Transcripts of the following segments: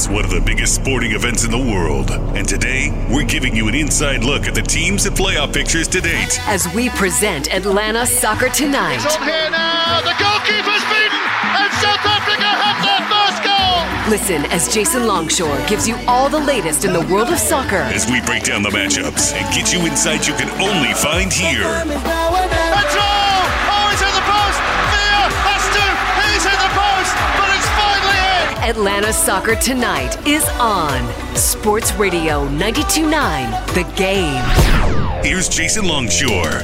is one of the biggest sporting events in the world. And today, we're giving you an inside look at the teams and playoff pictures to date. As we present Atlanta Soccer Tonight. It's on here now. The goalkeeper's beaten, and South Africa have their first goal. Listen as Jason Longshore gives you all the latest in the world of soccer. As we break down the matchups and get you insights you can only find here. Oh, it's in the post. Villa has to. He's in the post, but it's finally in. Atlanta Soccer Tonight is on Sports Radio 92.9 The Game. Here's Jason Longshore.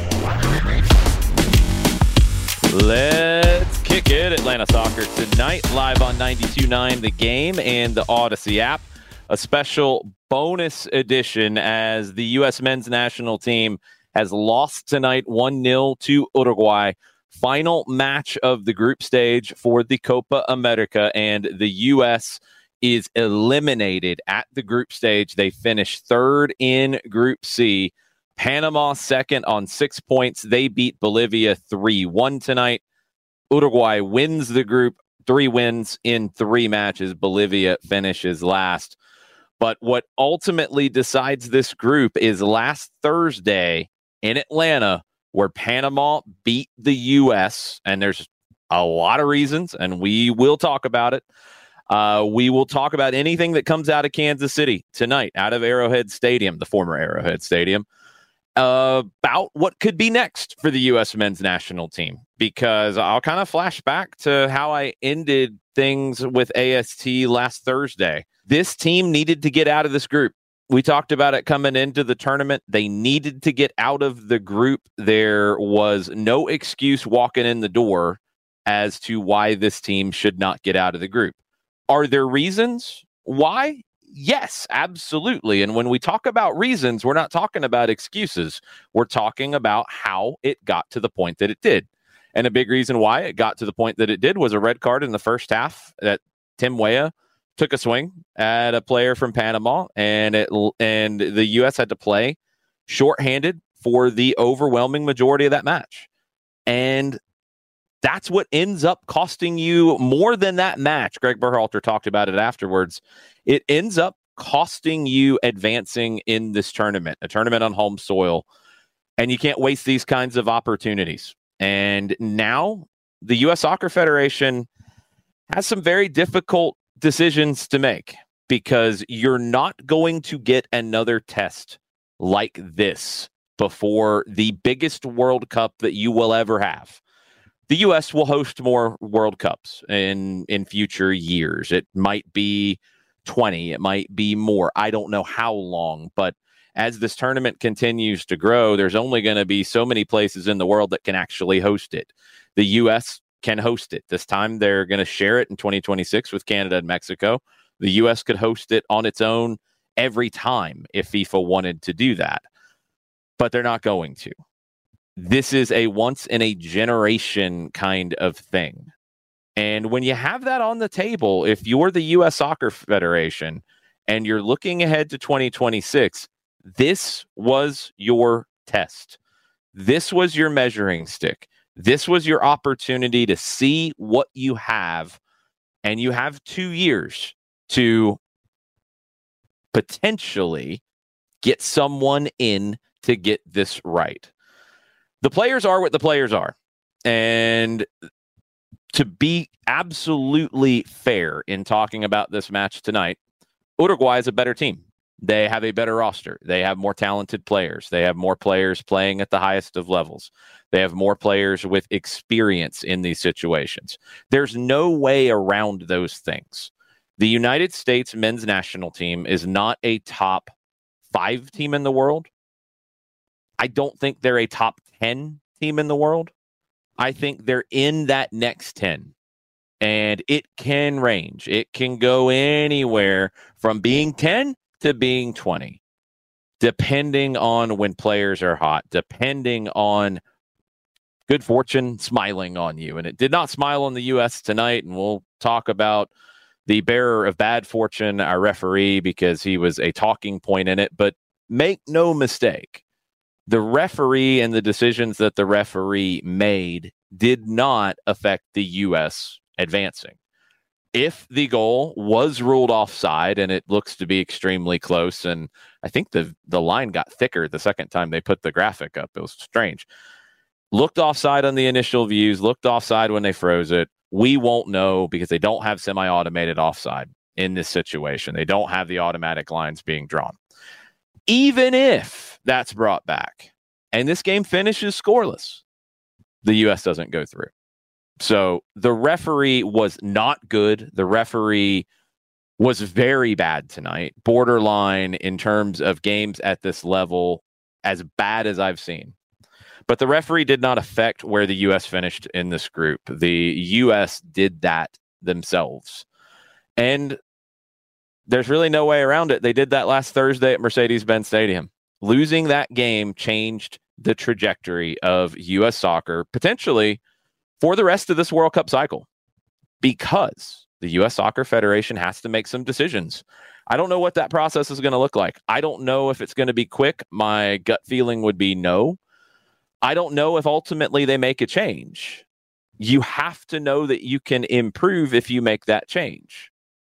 Let's kick it. Atlanta Soccer Tonight, live on 92.9 The Game and the Odyssey app. A special bonus edition as the U.S. men's national team has lost tonight 1-0 to Uruguay. Final match of the group stage for the Copa America, and the U.S. is eliminated at the group stage. They finished third in Group C. Panama second on 6 points. They beat Bolivia 3-1 tonight. Uruguay wins the group, 3 wins in 3 matches. Bolivia finishes last. But what ultimately decides this group is last Thursday in Atlanta, where Panama beat the U.S., and there's a lot of reasons, and we will talk about it. We will talk about anything that comes out of Kansas City tonight, out of Arrowhead Stadium, the former Arrowhead Stadium, about what could be next for the U.S. men's national team, because I'll kind of flash back to how I ended things with AST last Thursday. This team needed to get out of this group. We talked about it coming into the tournament. They needed to get out of the group. There was no excuse walking in the door as to why this team should not get out of the group. Are there reasons why? Yes, absolutely. And when we talk about reasons, we're not talking about excuses. We're talking about how it got to the point that it did. And a big reason why it got to the point that it did was a red card in the first half that Tim Weah took a swing at a player from Panama, and the U.S. had to play shorthanded for the overwhelming majority of that match. And that's what ends up costing you more than that match. Greg Berhalter talked about it afterwards. It ends up costing you advancing in this tournament, a tournament on home soil, and you can't waste these kinds of opportunities. And now the U.S. Soccer Federation has some very difficult decisions to make, because you're not going to get another test like this before the biggest World Cup that you will ever have. The U.S. will host more World Cups in future years. It might be 20, it might be more. I don't know how long, but as this tournament continues to grow, there's only going to be so many places in the world that can actually host it. The U.S. can host it. This time they're going to share it in 2026 with Canada and Mexico. The U.S. could host it on its own every time if FIFA wanted to do that, but they're not going to. This is a once in a generation kind of thing. And when you have that on the table, if you're the U.S. Soccer Federation and you're looking ahead to 2026, this was your test. This was your measuring stick. This was your opportunity to see what you have, and you have 2 years to potentially get someone in to get this right. The players are what the players are, and to be absolutely fair in talking about this match tonight, Uruguay is a better team. They have a better roster. They have more talented players. They have more players playing at the highest of levels. They have more players with experience in these situations. There's no way around those things. The United States men's national team is not a top 5 team in the world. I don't think they're a top 10 team in the world. I think they're in that next 10. And it can range. It can go anywhere from being 10 to being 20, depending on when players are hot, depending on good fortune smiling on you. And it did not smile on the U.S. tonight, and we'll talk about the bearer of bad fortune, our referee, because he was a talking point in it. But make no mistake, the referee and the decisions that the referee made did not affect the U.S. advancing. if the goal was ruled offside, and it looks to be extremely close, and I think the line got thicker the second time they put the graphic up. It was strange. Looked offside on the initial views, looked offside when they froze it. We won't know because they don't have semi-automated offside in this situation. They don't have the automatic lines being drawn. Even if that's brought back and this game finishes scoreless, the U.S. doesn't go through. So the referee was not good. The referee was very bad tonight, borderline in terms of games at this level, as bad as I've seen. But the referee did not affect where the U.S. finished in this group. The U.S. did that themselves. And there's really no way around it. They did that last Thursday at Mercedes-Benz Stadium. Losing that game changed the trajectory of U.S. soccer, potentially for the rest of this World Cup cycle, because the U.S. Soccer Federation has to make some decisions. I don't know what that process is going to look like. I don't know if it's going to be quick. My gut feeling would be no. I don't know if ultimately they make a change. You have to know that you can improve if you make that change.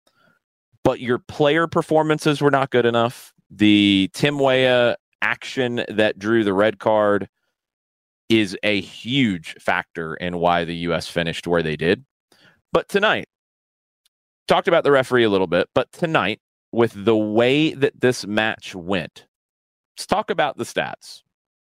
But your player performances were not good enough. The Tim Weah action that drew the red card is a huge factor in why the U.S. finished where they did. But tonight, talked about the referee a little bit, but tonight, with the way that this match went, let's talk about the stats.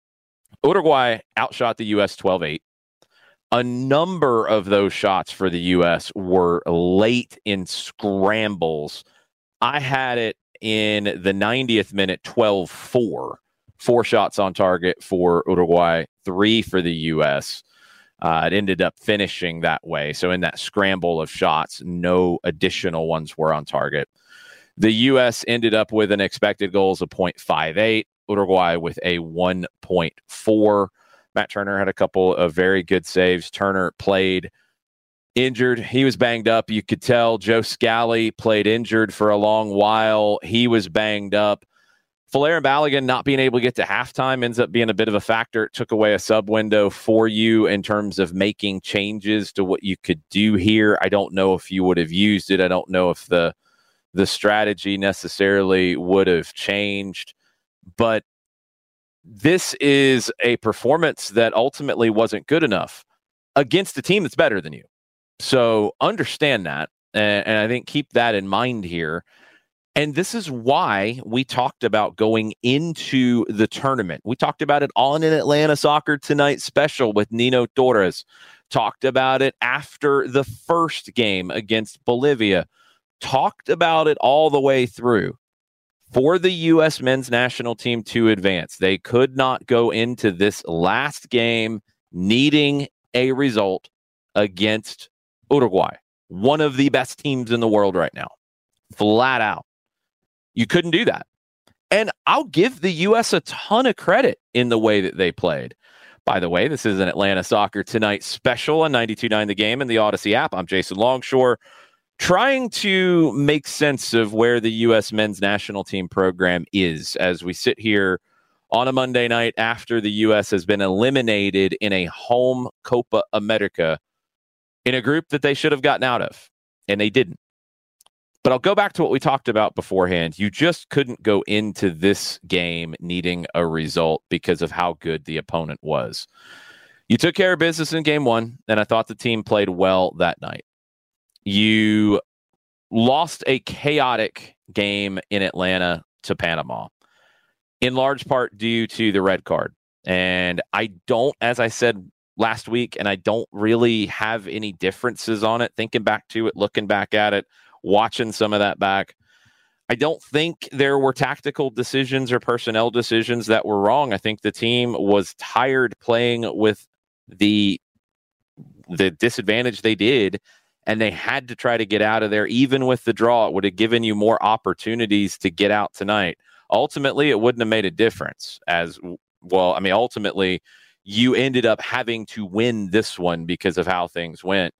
Uruguay outshot the U.S. 12-8. A number of those shots for the U.S. were late in scrambles. I had it in the 90th minute, 12-4. 4 shots on target for Uruguay, 3 for the U.S. It ended up finishing that way. So in that scramble of shots, no additional ones were on target. The U.S. ended up with an expected goals of 0.58. Uruguay with a 1.4. Matt Turner had a couple of very good saves. Turner played injured. He was banged up. You could tell Joe Scally played injured for a long while. He was banged up. Folarin Balogun not being able to get to halftime ends up being a bit of a factor. It took away a sub window for you in terms of making changes to what you could do here. I don't know if you would have used it. I don't know if the strategy necessarily would have changed. But this is a performance that ultimately wasn't good enough against a team that's better than you. So understand that. And I think keep that in mind here. And this is why we talked about going into the tournament. We talked about it on an Atlanta Soccer Tonight special with Nino Torres. Talked about it after the first game against Bolivia. Talked about it all the way through. For the U.S. men's national team to advance, they could not go into this last game needing a result against Uruguay, one of the best teams in the world right now. Flat out. You couldn't do that. And I'll give the U.S. a ton of credit in the way that they played. By the way, this is an Atlanta Soccer Tonight special on 92.9 The Game and the Odyssey app. I'm Jason Longshore, trying to make sense of where the U.S. men's national team program is as we sit here on a Monday night after the U.S. has been eliminated in a home Copa America in a group that they should have gotten out of, and they didn't. But I'll go back to what we talked about beforehand. You just couldn't go into this game needing a result because of how good the opponent was. You took care of business in game one, and I thought the team played well that night. You lost a chaotic game in Atlanta to Panama, in large part due to the red card. And I don't, as I said last week, and I don't really have any differences on it, thinking back to it, looking back at it, watching some of that back. I don't think there were tactical decisions or personnel decisions that were wrong. I think the team was tired playing with the disadvantage they did, and they had to try to get out of there. Even with the draw, it would have given you more opportunities to get out tonight. Ultimately, it wouldn't have made a difference as well. I mean, ultimately, you ended up having to win this one because of how things went.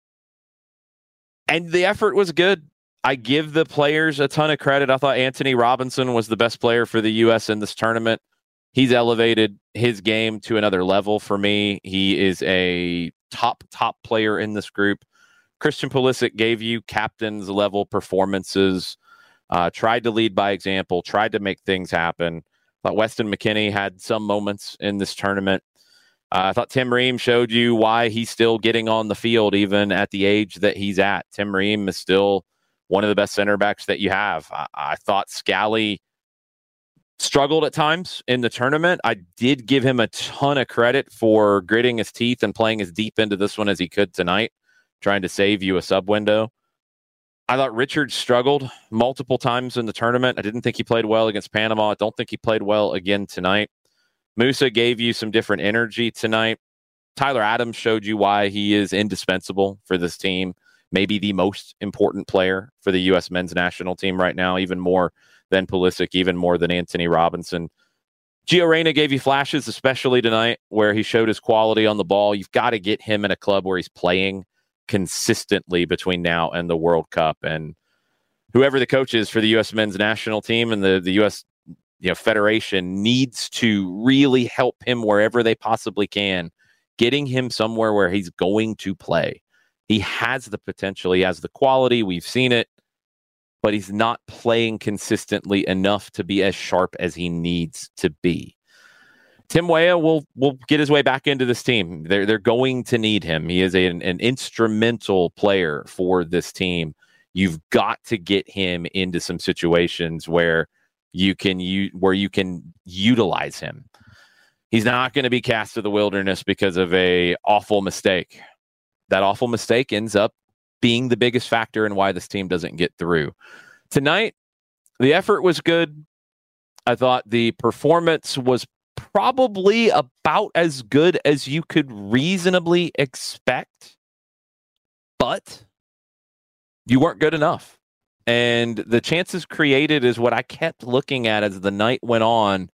And the effort was good. I give the players a ton of credit. I thought Anthony Robinson was the best player for the U.S. in this tournament. He's elevated his game to another level for me. He is a top player in this group. Christian Pulisic gave you captain's level performances, tried to lead by example, tried to make things happen. I thought Weston McKennie had some moments in this tournament. I thought Tim Ream showed you why he's still getting on the field even at the age that he's at. Tim Ream is still one of the best center backs that you have. I thought Scally struggled at times in the tournament. I did give him a ton of credit for gritting his teeth and playing as deep into this one as he could tonight, trying to save you a sub window. I thought Richards struggled multiple times in the tournament. I didn't think he played well against Panama. I don't think he played well again tonight. Musa gave you some different energy tonight. Tyler Adams showed you why he is indispensable for this team. Maybe the most important player for the U.S. men's national team right now, even more than Pulisic, even more than Anthony Robinson. Gio Reyna gave you flashes, especially tonight, where he showed his quality on the ball. You've got to get him in a club where he's playing consistently between now and the World Cup. And whoever the coach is for the U.S. men's national team and the U.S. Federation needs to really help him wherever they possibly can, getting him somewhere where he's going to play. He has the potential. He has the quality. We've seen it. But he's not playing consistently enough to be as sharp as he needs to be. Tim Weah will get his way back into this team. They're going to need him. He is an instrumental player for this team. You've got to get him into some situations where you can utilize him. He's not going to be cast to the wilderness because of a awful mistake. That awful mistake ends up being the biggest factor in why this team doesn't get through. Tonight, the effort was good. I thought the performance was probably about as good as you could reasonably expect, but you weren't good enough. And the chances created is what I kept looking at as the night went on.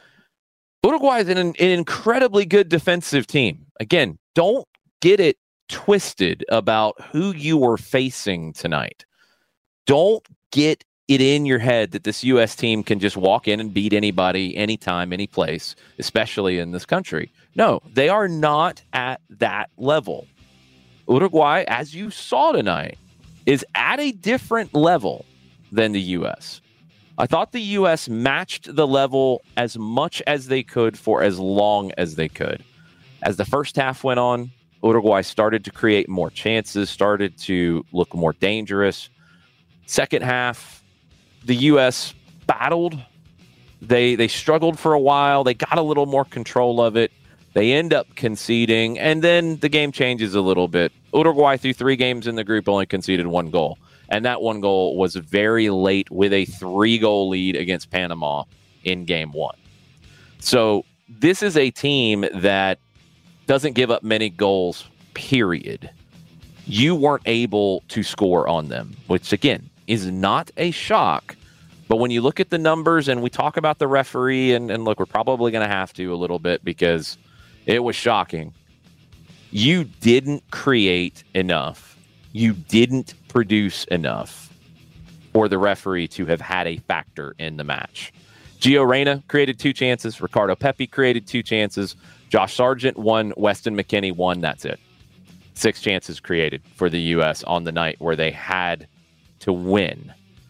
Uruguay is an incredibly good defensive team. Again, don't get it twisted about who you were facing tonight. Don't get it in your head that this U.S. team can just walk in and beat anybody, anytime, any place, especially in this country. No, they are not at that level. Uruguay, as you saw tonight, is at a different level than the U.S. I thought the U.S. matched the level as much as they could for as long as they could. As the first half went on, Uruguay started to create more chances, started to look more dangerous. Second half, the U.S. battled. They struggled for a while. They got a little more control of it. They end up conceding, and then the game changes a little bit. Uruguay, through 3 games in the group, only conceded 1 goal. And that 1 goal was very late with a 3-goal lead against Panama in game 1. So this is a team that doesn't give up many goals, period. You weren't able to score on them, which, again, is not a shock. But when you look at the numbers and we talk about the referee, and look, we're probably going to have to a little bit because it was shocking. You didn't create enough. You didn't produce enough for the referee to have had a factor in the match. Gio Reyna created 2 chances. Ricardo Pepi created 2 chances. Josh Sargent 1. Weston McKennie 1. That's it. 6 chances created for the U.S. on the night where they had to win.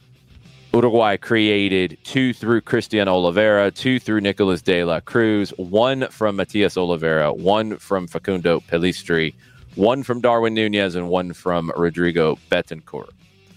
Uruguay created 2 through Cristian Oliveira, 2 through Nicolas de la Cruz, 1 from Matias Oliveira, 1 from Facundo Pellistri, 1 from Darwin Nunez, and 1 from Rodrigo Betancourt.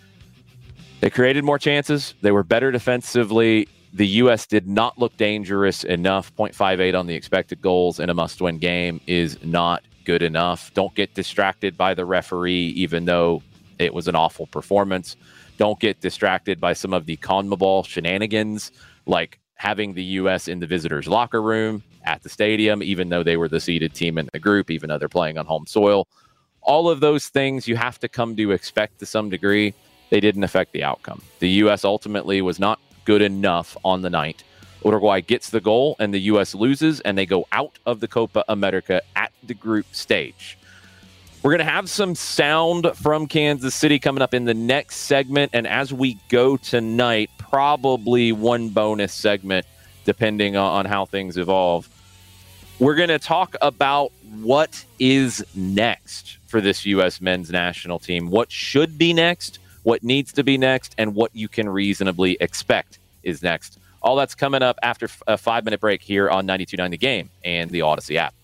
They created more chances. They were better defensively. The U.S. did not look dangerous enough. 0.58 on the expected goals in a must-win game is not good enough. Don't get distracted by the referee, even though it was an awful performance. Don't get distracted by some of the CONMEBOL shenanigans, like having the U.S. in the visitors' locker room at the stadium, even though they were the seeded team in the group, even though they're playing on home soil. All of those things you have to come to expect to some degree. They didn't affect the outcome. The U.S. ultimately was not good enough on the night. Uruguay gets the goal, and the U.S. loses, and they go out of the Copa America at the group stage. We're going to have some sound from Kansas City coming up in the next segment, and as we go tonight, probably one bonus segment, depending on how things evolve. We're going to talk about what is next for this U.S. men's national team, what should be next, what needs to be next, and what you can reasonably expect is next. All that's coming up after a 5-minute break here on 92.9 The Game and the Odyssey app.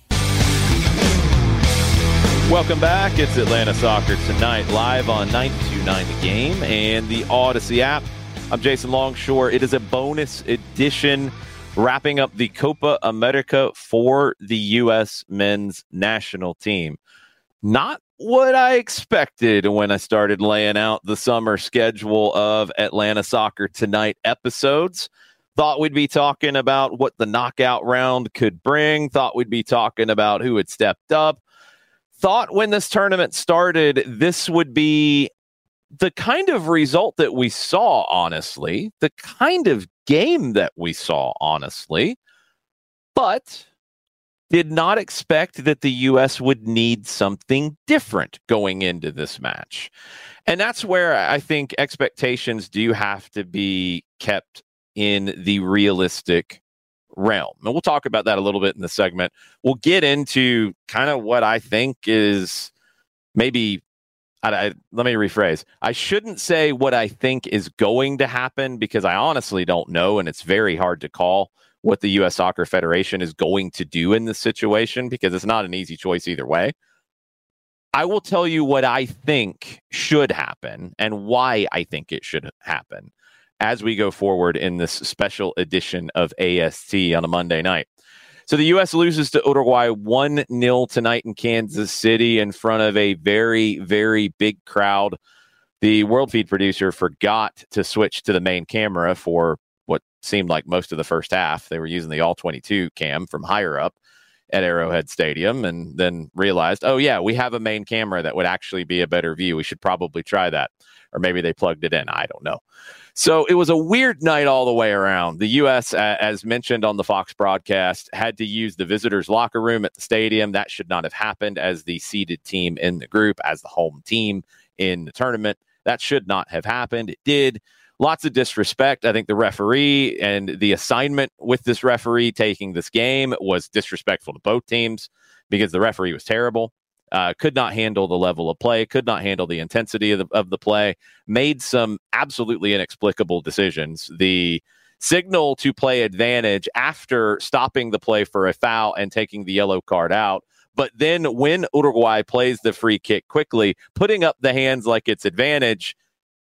Welcome back. It's Atlanta Soccer Tonight, live on 92.9 The Game and the Odyssey app. I'm Jason Longshore. It is a bonus edition wrapping up the Copa America for the U.S. men's national team. Not what I expected when I started laying out the summer schedule of Atlanta Soccer Tonight episodes. Thought we'd be talking about what the knockout round could bring. Thought we'd be talking about who had stepped up. Thought when this tournament started, this would be the kind of result that we saw, honestly, the kind of game that we saw, honestly, but did not expect that the U.S. would need something different going into this match. And that's where I think expectations do have to be kept in the realistic realm. And we'll talk about that a little bit in the segment. We'll get into kind of what I think is maybe, let me rephrase. I shouldn't say what I think is going to happen because I honestly don't know, and it's very hard to call what the U.S. Soccer Federation is going to do in this situation because it's not an easy choice either way. I will tell you what I think should happen and why I think it should happen as we go forward in this special edition of AST on a Monday night. So the U.S. loses to Uruguay 1-0 tonight in Kansas City in front of a very, very big crowd. The World Feed producer forgot to switch to the main camera for what seemed like most of the first half. They were using the All-22 cam from higher up at Arrowhead Stadium and then realized, oh, yeah, we have a main camera that would actually be a better view. We should probably try that. Or maybe they plugged it in. I don't know. So it was a weird night all the way around. The U.S., as mentioned on the Fox broadcast, had to use the visitors' locker room at the stadium. That should not have happened as the seeded team in the group, as the home team in the tournament. That should not have happened. It did. Lots of disrespect. I think the referee and the assignment with this referee taking this game was disrespectful to both teams because the referee was terrible. Could not handle the level of play, could not handle the intensity of the play, made some absolutely inexplicable decisions. The signal to play advantage after stopping the play for a foul and taking the yellow card out. But then when Uruguay plays the free kick quickly, putting up the hands like it's advantage,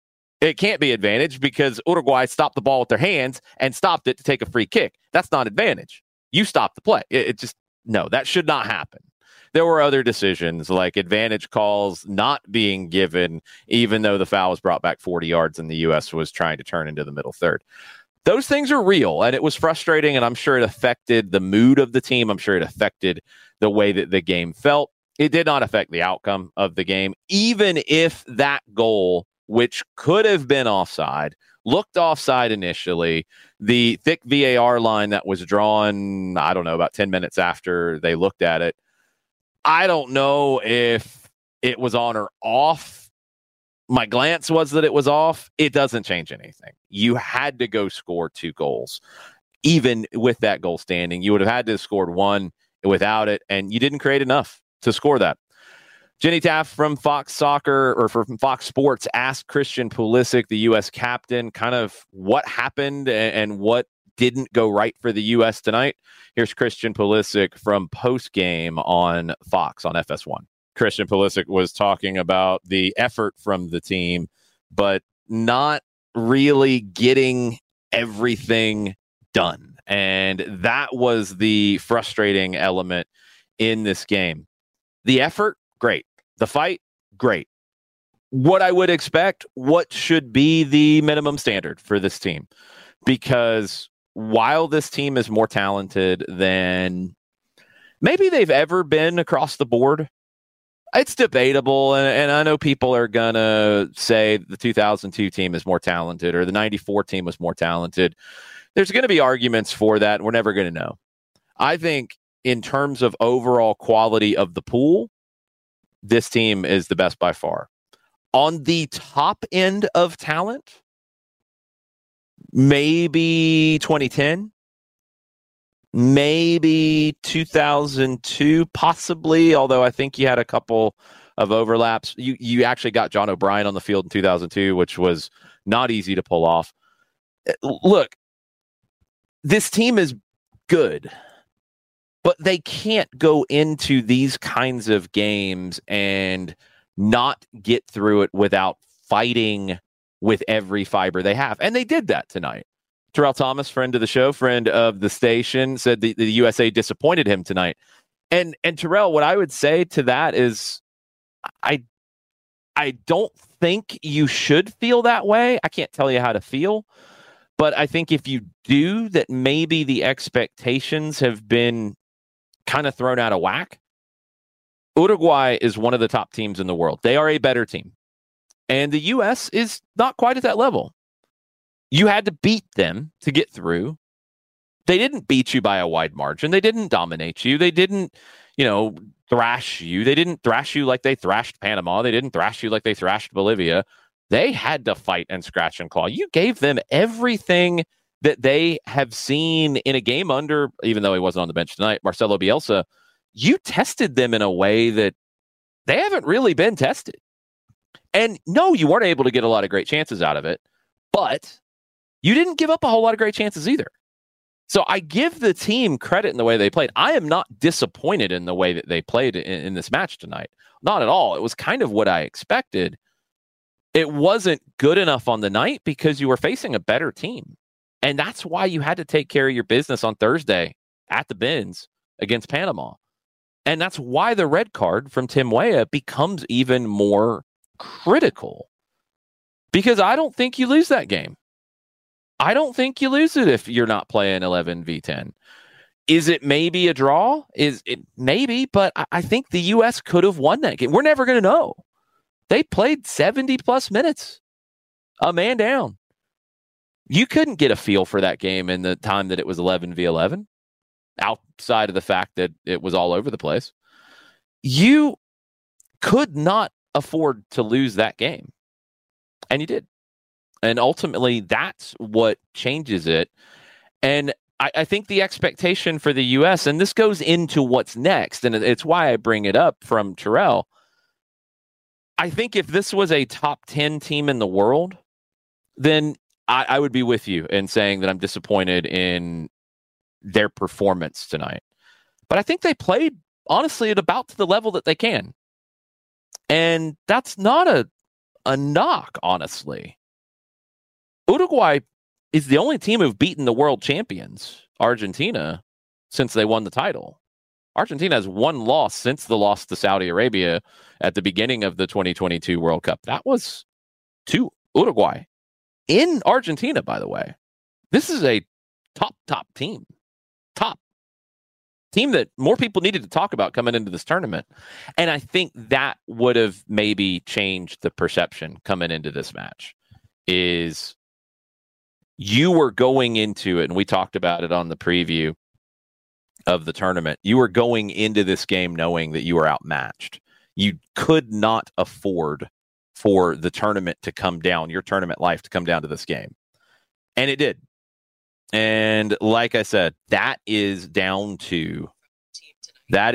it can't be advantage because Uruguay stopped the ball with their hands and stopped it to take a free kick. That's not advantage. You stopped the play. It just, no, that should not happen. There were other decisions like advantage calls not being given, even though the foul was brought back 40 yards and the U.S. was trying to turn into the middle third. Those things are real, and it was frustrating, and I'm sure it affected the mood of the team. I'm sure it affected the way that the game felt. It did not affect the outcome of the game, even if that goal, which could have been offside, looked offside initially. The thick VAR line that was drawn, I don't know, about 10 minutes after they looked at it, I don't know if it was on or off. My glance was that it was off. It doesn't change anything. You had to go score 2 goals. Even with that goal standing, you would have had to have scored 1 without it, and you didn't create enough to score that. Jenny Taft from Fox Soccer or from Fox Sports asked Christian Pulisic, the U.S. captain, kind of what happened and what didn't go right for the U.S. tonight. Here's Christian Pulisic from postgame on Fox on FS1. Christian Pulisic was talking about the effort from the team, but not really getting everything done. And that was the frustrating element in this game. The effort, great. The fight, great. What I would expect, what should be the minimum standard for this team? Because while this team is more talented than maybe they've ever been across the board, it's debatable. And I know people are going to say the 2002 team is more talented or the 94 team was more talented. There's going to be arguments for that. And we're never going to know. I think in terms of overall quality of the pool, this team is the best by far. On the top end of talent, maybe 2010, maybe 2002, possibly, although I think you had a couple of overlaps. You actually got John O'Brien on the field in 2002, which was not easy to pull off. Look, this team is good, but they can't go into these kinds of games and not get through it without fighting with every fiber they have. And they did that tonight. Terrell Thomas, friend of the show, friend of the station, said the USA disappointed him tonight. And Terrell, what I would say to that is I don't think you should feel that way. I can't tell you how to feel. But I think if you do, that maybe the expectations have been kind of thrown out of whack. Uruguay is one of the top teams in the world. They are a better team. And the U.S. is not quite at that level. You had to beat them to get through. They didn't beat you by a wide margin. They didn't dominate you. They didn't, thrash you. They didn't thrash you like they thrashed Panama. They didn't thrash you like they thrashed Bolivia. They had to fight and scratch and claw. You gave them everything that they have seen in a game under, even though he wasn't on the bench tonight, Marcelo Bielsa. You tested them in a way that they haven't really been tested. And no, you weren't able to get a lot of great chances out of it, but you didn't give up a whole lot of great chances either. So I give the team credit in the way they played. I am not disappointed in the way that they played in this match tonight. Not at all. It was kind of what I expected. It wasn't good enough on the night because you were facing a better team. And that's why you had to take care of your business on Thursday at the Benz against Panama. And that's why the red card from Tim Weah becomes even more critical. Because I don't think you lose that game. I don't think you lose it if you're not playing 11v10. Is it maybe a draw? Is it maybe? But I think the U.S. could have won that game. We're never going to know. They played 70-plus minutes, a man down. You couldn't get a feel for that game in the time that it was 11v11, outside of the fact that it was all over the place. You could not afford to lose that game, and you did. And ultimately, that's what changes it. And I think the expectation for the U.S., and this goes into what's next, and it's why I bring it up from Terrell. I think if this was a top 10 team in the world, then I would be with you in saying that I'm disappointed in their performance tonight. But I think they played, honestly, at about to the level that they can. And that's not a knock, honestly. Uruguay is the only team who've beaten the world champions, Argentina, since they won the title. Argentina has one loss since the loss to Saudi Arabia at the beginning of the 2022 World Cup. That was to Uruguay in Argentina, by the way. This is a top team. Top team that more people needed to talk about coming into this tournament. And I think that would have maybe changed the perception coming into this match. Is you were going into it, and we talked about it on the preview of the tournament. You were going into this game knowing that you were outmatched. You could not afford for the tournament to come down, your tournament life to come down to this game. And it did. And like I said, that is down to that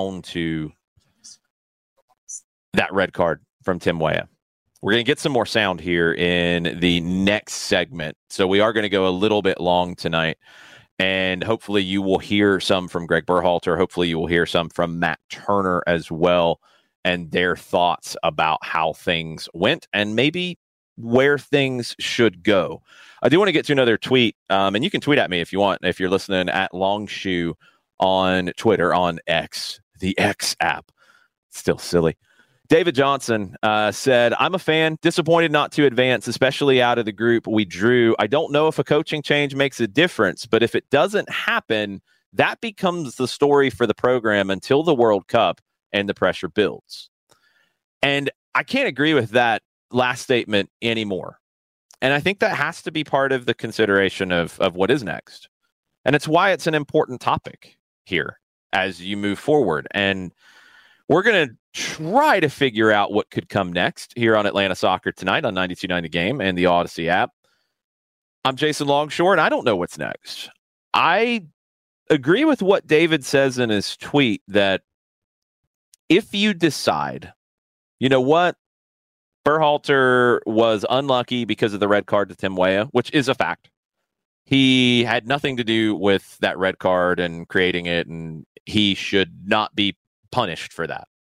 red card from Tim Weah. We're going to get some more sound here in the next segment. So we are going to go a little bit long tonight. And hopefully you will hear some from Greg Berhalter. Hopefully you will hear some from Matt Turner as well, and their thoughts about how things went and maybe where things should go. I do want to get to another tweet, and you can tweet at me if you want, if you're listening at Longshoe on Twitter, on X, the X app. Still silly. David Johnson said, I'm a fan, disappointed not to advance, especially out of the group we drew. I don't know if a coaching change makes a difference, but if it doesn't happen, that becomes the story for the program until the World Cup and the pressure builds. And I can't agree with that last statement anymore. And I think that has to be part of the consideration of what is next. And it's why it's an important topic here as you move forward. And we're going to try to figure out what could come next here on Atlanta Soccer Tonight on 92.9 The Game and the Odyssey app. I'm Jason Longshore, and I don't know what's next. I agree with what David says in his tweet that if you decide, you know what, Berhalter was unlucky because of the red card to Tim Weah, which is a fact. He had nothing to do with that red card and creating it, and he should not be punished for that.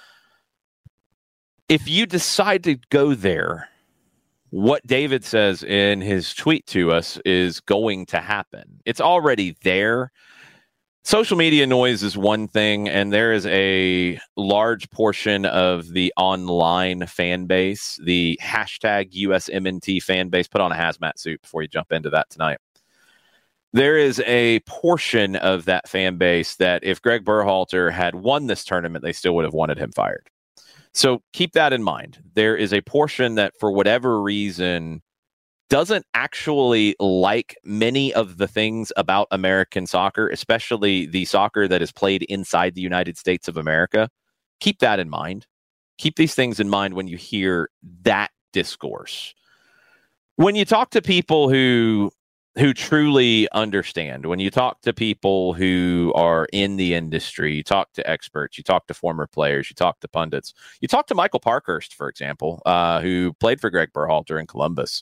If you decide to go there, what David says in his tweet to us is going to happen. It's already there. Social media noise is one thing, and there is a large portion of the online fan base, the hashtag USMNT fan base. Put on a hazmat suit before you jump into that tonight. There is a portion of that fan base that if Greg Berhalter had won this tournament, they still would have wanted him fired. So keep that in mind. There is a portion that, for whatever reason, doesn't actually like many of the things about American soccer, especially the soccer that is played inside the United States of America. Keep that in mind. Keep these things in mind when you hear that discourse. When you talk to people who truly understand, when you talk to people who are in the industry, you talk to experts, you talk to former players, you talk to pundits, you talk to Michael Parkhurst, for example, who played for Greg Berhalter in Columbus,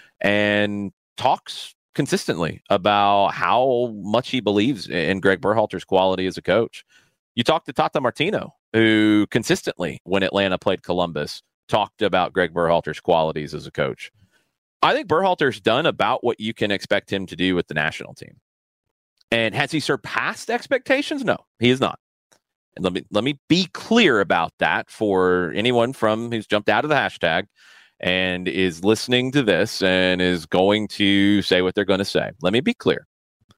and talks consistently about how much he believes in Greg Berhalter's quality as a coach. You talk to Tata Martino, who consistently, when Atlanta played Columbus, talked about Greg Berhalter's qualities as a coach. I think Berhalter's done about what you can expect him to do with the national team. And has he surpassed expectations? No, he has not. And let me be clear about that for anyone who's jumped out of the hashtag and is listening to this and is going to say what they're going to say. Let me be clear.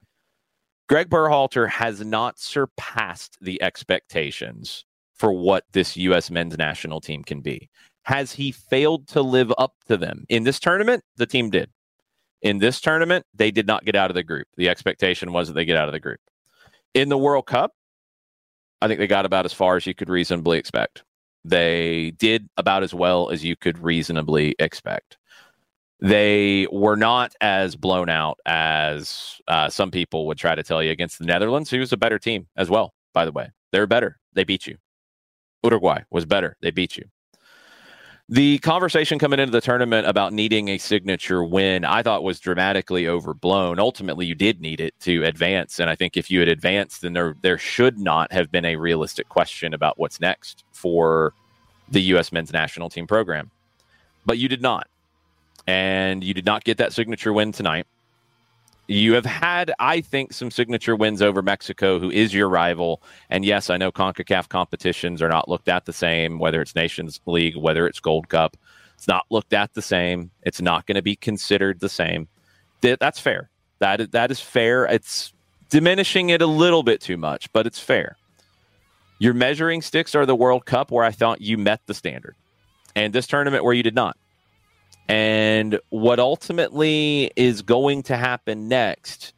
Greg Berhalter has not surpassed the expectations for what this U.S. men's national team can be. Has he failed to live up to them? In this tournament, the team did. In this tournament, they did not get out of the group. The expectation was that they get out of the group. In the World Cup, I think they got about as far as you could reasonably expect. They did about as well as you could reasonably expect. They were not as blown out as some people would try to tell you against the Netherlands, who was a better team as well, by the way. They were better. They beat you. Uruguay was better. They beat you. The conversation coming into the tournament about needing a signature win, I thought was dramatically overblown. Ultimately, you did need it to advance. And I think if you had advanced, then there should not have been a realistic question about what's next for the U.S. men's national team program. But you did not. And you did not get that signature win tonight. You have had, I think, some signature wins over Mexico, who is your rival. And yes, I know CONCACAF competitions are not looked at the same, whether it's Nations League, whether it's Gold Cup. It's not looked at the same. It's not going to be considered the same. That's fair. That is fair. It's diminishing it a little bit too much, but it's fair. Your measuring sticks are the World Cup, where I thought you met the standard, and this tournament where you did not. And what ultimately is going to happen next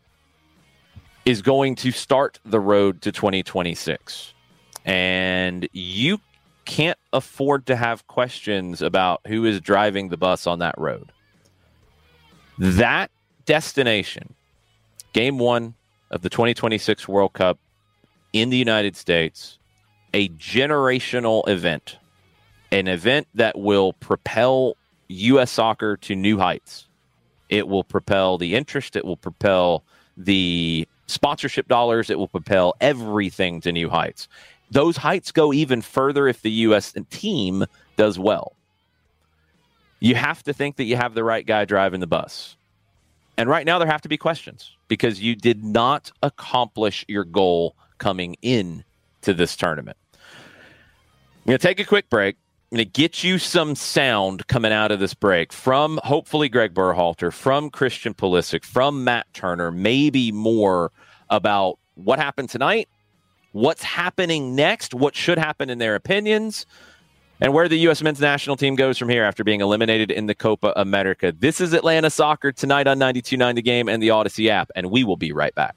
is going to start the road to 2026. And you can't afford to have questions about who is driving the bus on that road. That destination, Game 1 of the 2026 World Cup in the United States, a generational event, an event that will propel U.S. soccer to new heights. It will propel the interest. It will propel the sponsorship dollars. It will propel everything to new heights. Those heights go even further if the U.S. team does well. You have to think that you have the right guy driving the bus. And right now there have to be questions because you did not accomplish your goal coming in to this tournament. I'm going to take a quick break. I'm going to get you some sound coming out of this break from hopefully Greg Berhalter, from Christian Pulisic, from Matt Turner, maybe more about what happened tonight, what's happening next, what should happen in their opinions, and where the U.S. men's national team goes from here after being eliminated in the Copa America. This is Atlanta Soccer tonight on 92.9 The Game and the Odyssey app, and we will be right back.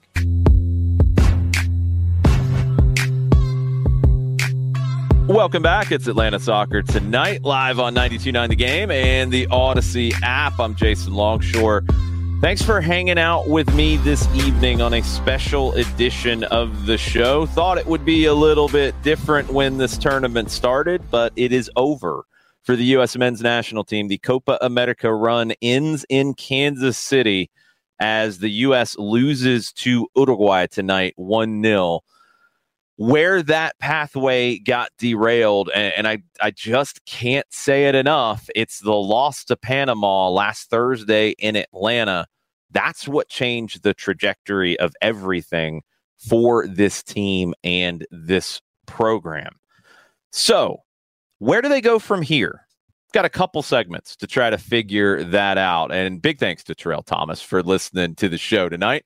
Welcome back. It's Atlanta Soccer tonight, live on 92.9 The Game and the Odyssey app. I'm Jason Longshore. Thanks for hanging out with me this evening on a special edition of the show. Thought it would be a little bit different when this tournament started, but it is over for the U.S. men's national team. The Copa America run ends in Kansas City as the U.S. loses to Uruguay tonight 1-0. Where that pathway got derailed, and I just can't say it enough, it's the loss to Panama last Thursday in Atlanta. That's what changed the trajectory of everything for this team and this program. So, where do they go from here? Got a couple segments to try to figure that out. And big thanks to Terrell Thomas for listening to the show tonight.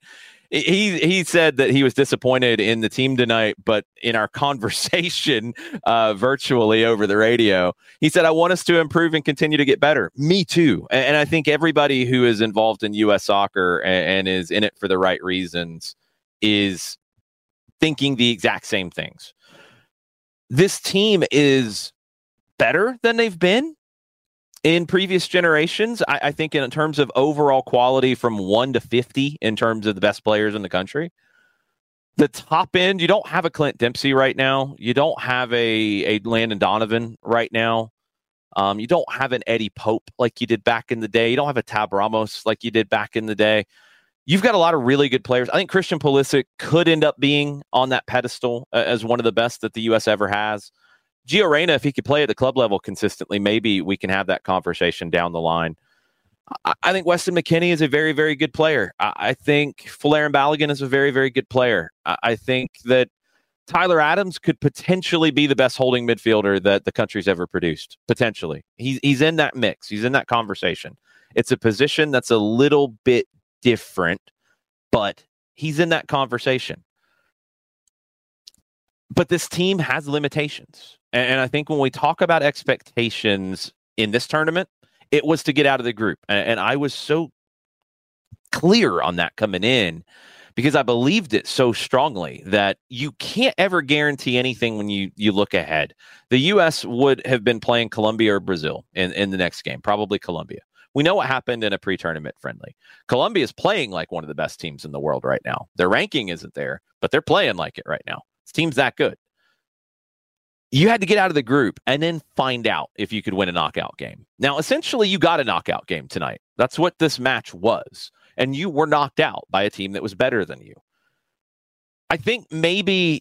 He said that he was disappointed in the team tonight, but in our conversation virtually over the radio, he said, I want us to improve and continue to get better. Me too. And I think everybody who is involved in U.S. soccer and is in it for the right reasons is thinking the exact same things. This team is better than they've been in previous generations. I think in terms of overall quality from 1 to 50 in terms of the best players in the country. The top end, you don't have a Clint Dempsey right now. You don't have a Landon Donovan right now. You don't have an Eddie Pope like you did back in the day. You don't have a Tab Ramos like you did back in the day. You've got a lot of really good players. I think Christian Pulisic could end up being on that pedestal as one of the best that the U.S. ever has. Gio Reyna, if he could play at the club level consistently, maybe we can have that conversation down the line. I think Weston McKennie is a very, very good player. I think Folarin Balogun is a very, very good player. I think that Tyler Adams could potentially be the best holding midfielder that the country's ever produced. Potentially. He's in that mix. He's in that conversation. It's a position that's a little bit different, but he's in that conversation. But this team has limitations. And I think when we talk about expectations in this tournament, it was to get out of the group. And I was so clear on that coming in because I believed it so strongly that you can't ever guarantee anything when you look ahead. The U.S. would have been playing Colombia or Brazil in the next game, probably Colombia. We know what happened in a pre-tournament friendly. Colombia is playing like one of the best teams in the world right now. Their ranking isn't there, but they're playing like it right now. This team's that good. You had to get out of the group and then find out if you could win a knockout game. Now, essentially, you got a knockout game tonight. That's what this match was. And you were knocked out by a team that was better than you. I think maybe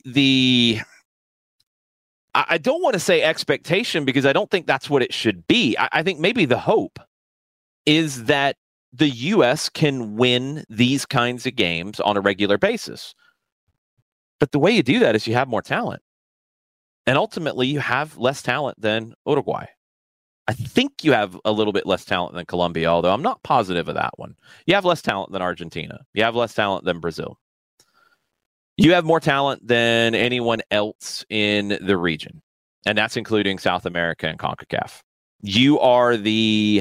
I don't want to say expectation because I don't think that's what it should be. I think maybe the hope is that the U.S. can win these kinds of games on a regular basis. But the way you do that is you have more talent. And ultimately, you have less talent than Uruguay. I think you have a little bit less talent than Colombia, although I'm not positive of that one. You have less talent than Argentina. You have less talent than Brazil. You have more talent than anyone else in the region. And that's including South America and CONCACAF. You are the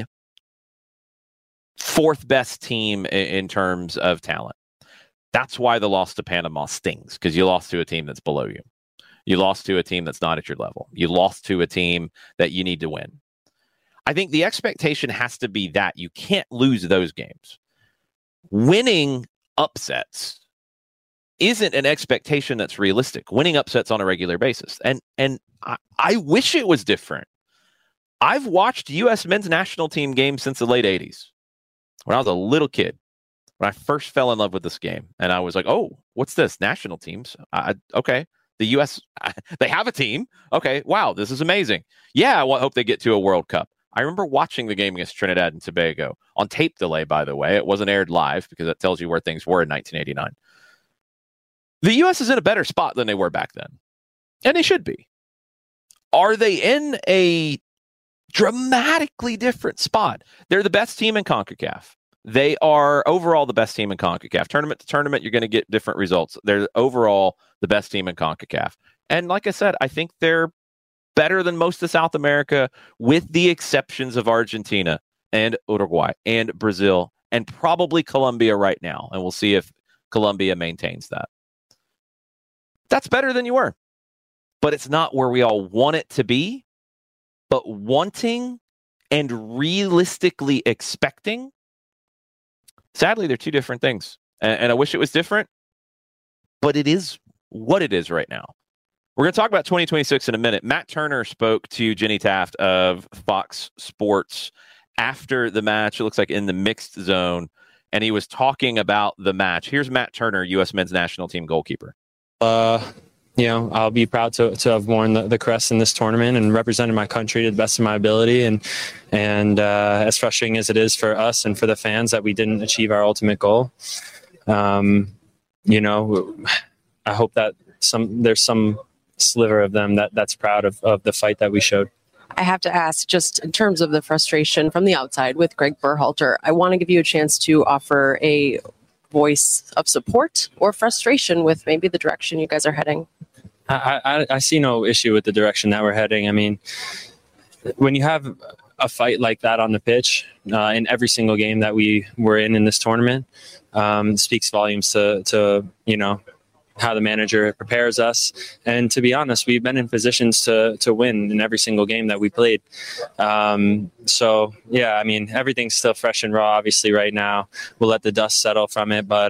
fourth best team in terms of talent. That's why the loss to Panama stings, because you lost to a team that's below you. You lost to a team that's not at your level. You lost to a team that you need to win. I think the expectation has to be that you can't lose those games. Winning upsets isn't an expectation that's realistic. Winning upsets on a regular basis. And I wish it was different. I've watched U.S. men's national team games since the late 80s. When I was a little kid, when I first fell in love with this game. And I was like, oh, what's this? National teams? Okay. The U.S., they have a team. Okay, wow, this is amazing. Yeah, I hope they get to a World Cup. I remember watching the game against Trinidad and Tobago on tape delay, by the way. It wasn't aired live because that tells you where things were in 1989. The U.S. is in a better spot than they were back then. And they should be. Are they in a dramatically different spot? They're the best team in CONCACAF. They are overall the best team in CONCACAF. Tournament to tournament, you're going to get different results. They're overall the best team in CONCACAF. And like I said, I think they're better than most of South America, with the exceptions of Argentina and Uruguay and Brazil and probably Colombia right now. And we'll see if Colombia maintains that. That's better than you were. But it's not where we all want it to be. But wanting and realistically expecting, Sadly, they're two different things. And I wish it was different, but it is what it is right now. We're going to talk about 2026 in a minute. Matt Turner spoke to Jenny Taft of Fox Sports after the match. It looks like in the mixed zone, and he was talking about the match. Here's Matt Turner, U.S. men's national team goalkeeper. I'll be proud to have worn the crest in this tournament and represented my country to the best of my ability. And as frustrating as it is for us and for the fans that we didn't achieve our ultimate goal, I hope that there's some sliver of them that's proud of the fight that we showed. I have to ask, just in terms of the frustration from the outside with Greg Berhalter, I want to give you a chance to offer a voice of support or frustration with maybe the direction you guys are heading. I see no issue with the direction that we're heading. I mean, when you have a fight like that on the pitch in every single game that we were in this tournament, speaks volumes to how the manager prepares us. And to be honest, we've been in positions to win in every single game that we played. So, yeah, I mean, everything's still fresh and raw, obviously, right now. We'll let the dust settle from it. But,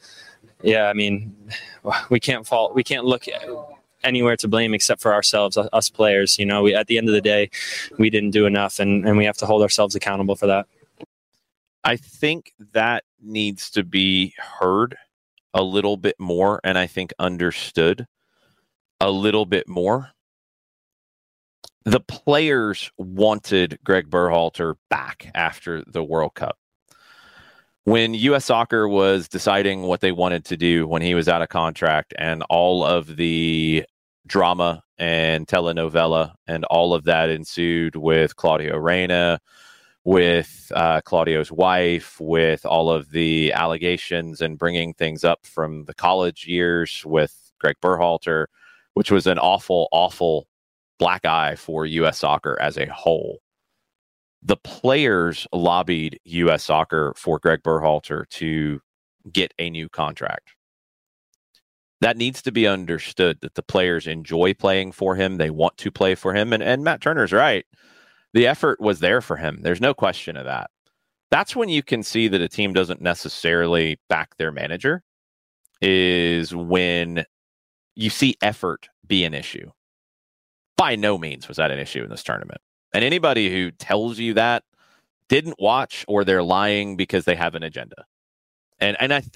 I mean, we can't look anywhere to blame except for ourselves, us players. At the end of the day, we didn't do enough, and we have to hold ourselves accountable for that. I think that needs to be heard a little bit more, and I think understood a little bit more. The players wanted Greg Berhalter back after the World Cup. When U.S. Soccer was deciding what they wanted to do when he was out of contract, and all of the drama and telenovela and all of that ensued with Claudio Reyna, with Claudio's wife, with all of the allegations and bringing things up from the college years with Greg Berhalter, which was an awful, awful black eye for U.S. Soccer as a whole. The players lobbied U.S. Soccer for Greg Berhalter to get a new contract. That needs to be understood, that the players enjoy playing for him. They want to play for him. And Matt Turner's right. The effort was there for him. There's no question of that. That's when you can see that a team doesn't necessarily back their manager, is when you see effort be an issue. By no means was that an issue in this tournament. And anybody who tells you that didn't watch, or they're lying because they have an agenda. And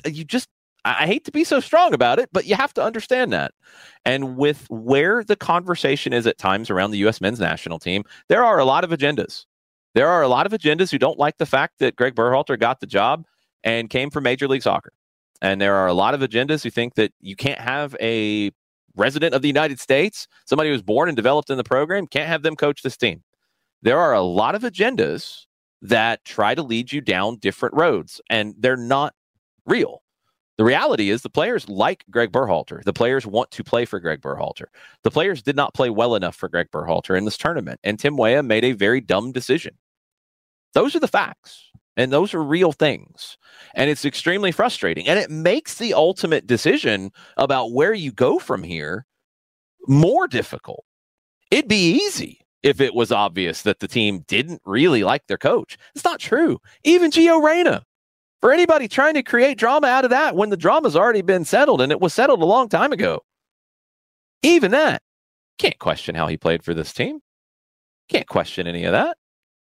I hate to be so strong about it, but you have to understand that. And with where the conversation is at times around the U.S. men's national team, there are a lot of agendas. There are a lot of agendas who don't like the fact that Greg Berhalter got the job and came from Major League Soccer. And there are a lot of agendas who think that you can't have a resident of the United States, somebody who was born and developed in the program, can't have them coach this team. There are a lot of agendas that try to lead you down different roads, and they're not real. The reality is the players like Greg Berhalter. The players want to play for Greg Berhalter. The players did not play well enough for Greg Berhalter in this tournament, and Tim Weah made a very dumb decision. Those are the facts, and those are real things, and it's extremely frustrating, and it makes the ultimate decision about where you go from here more difficult. It'd be easy if it was obvious that the team didn't really like their coach. It's not true. Even Gio Reyna. For anybody trying to create drama out of that when the drama's already been settled, and it was settled a long time ago. Even that, can't question how he played for this team. Can't question any of that.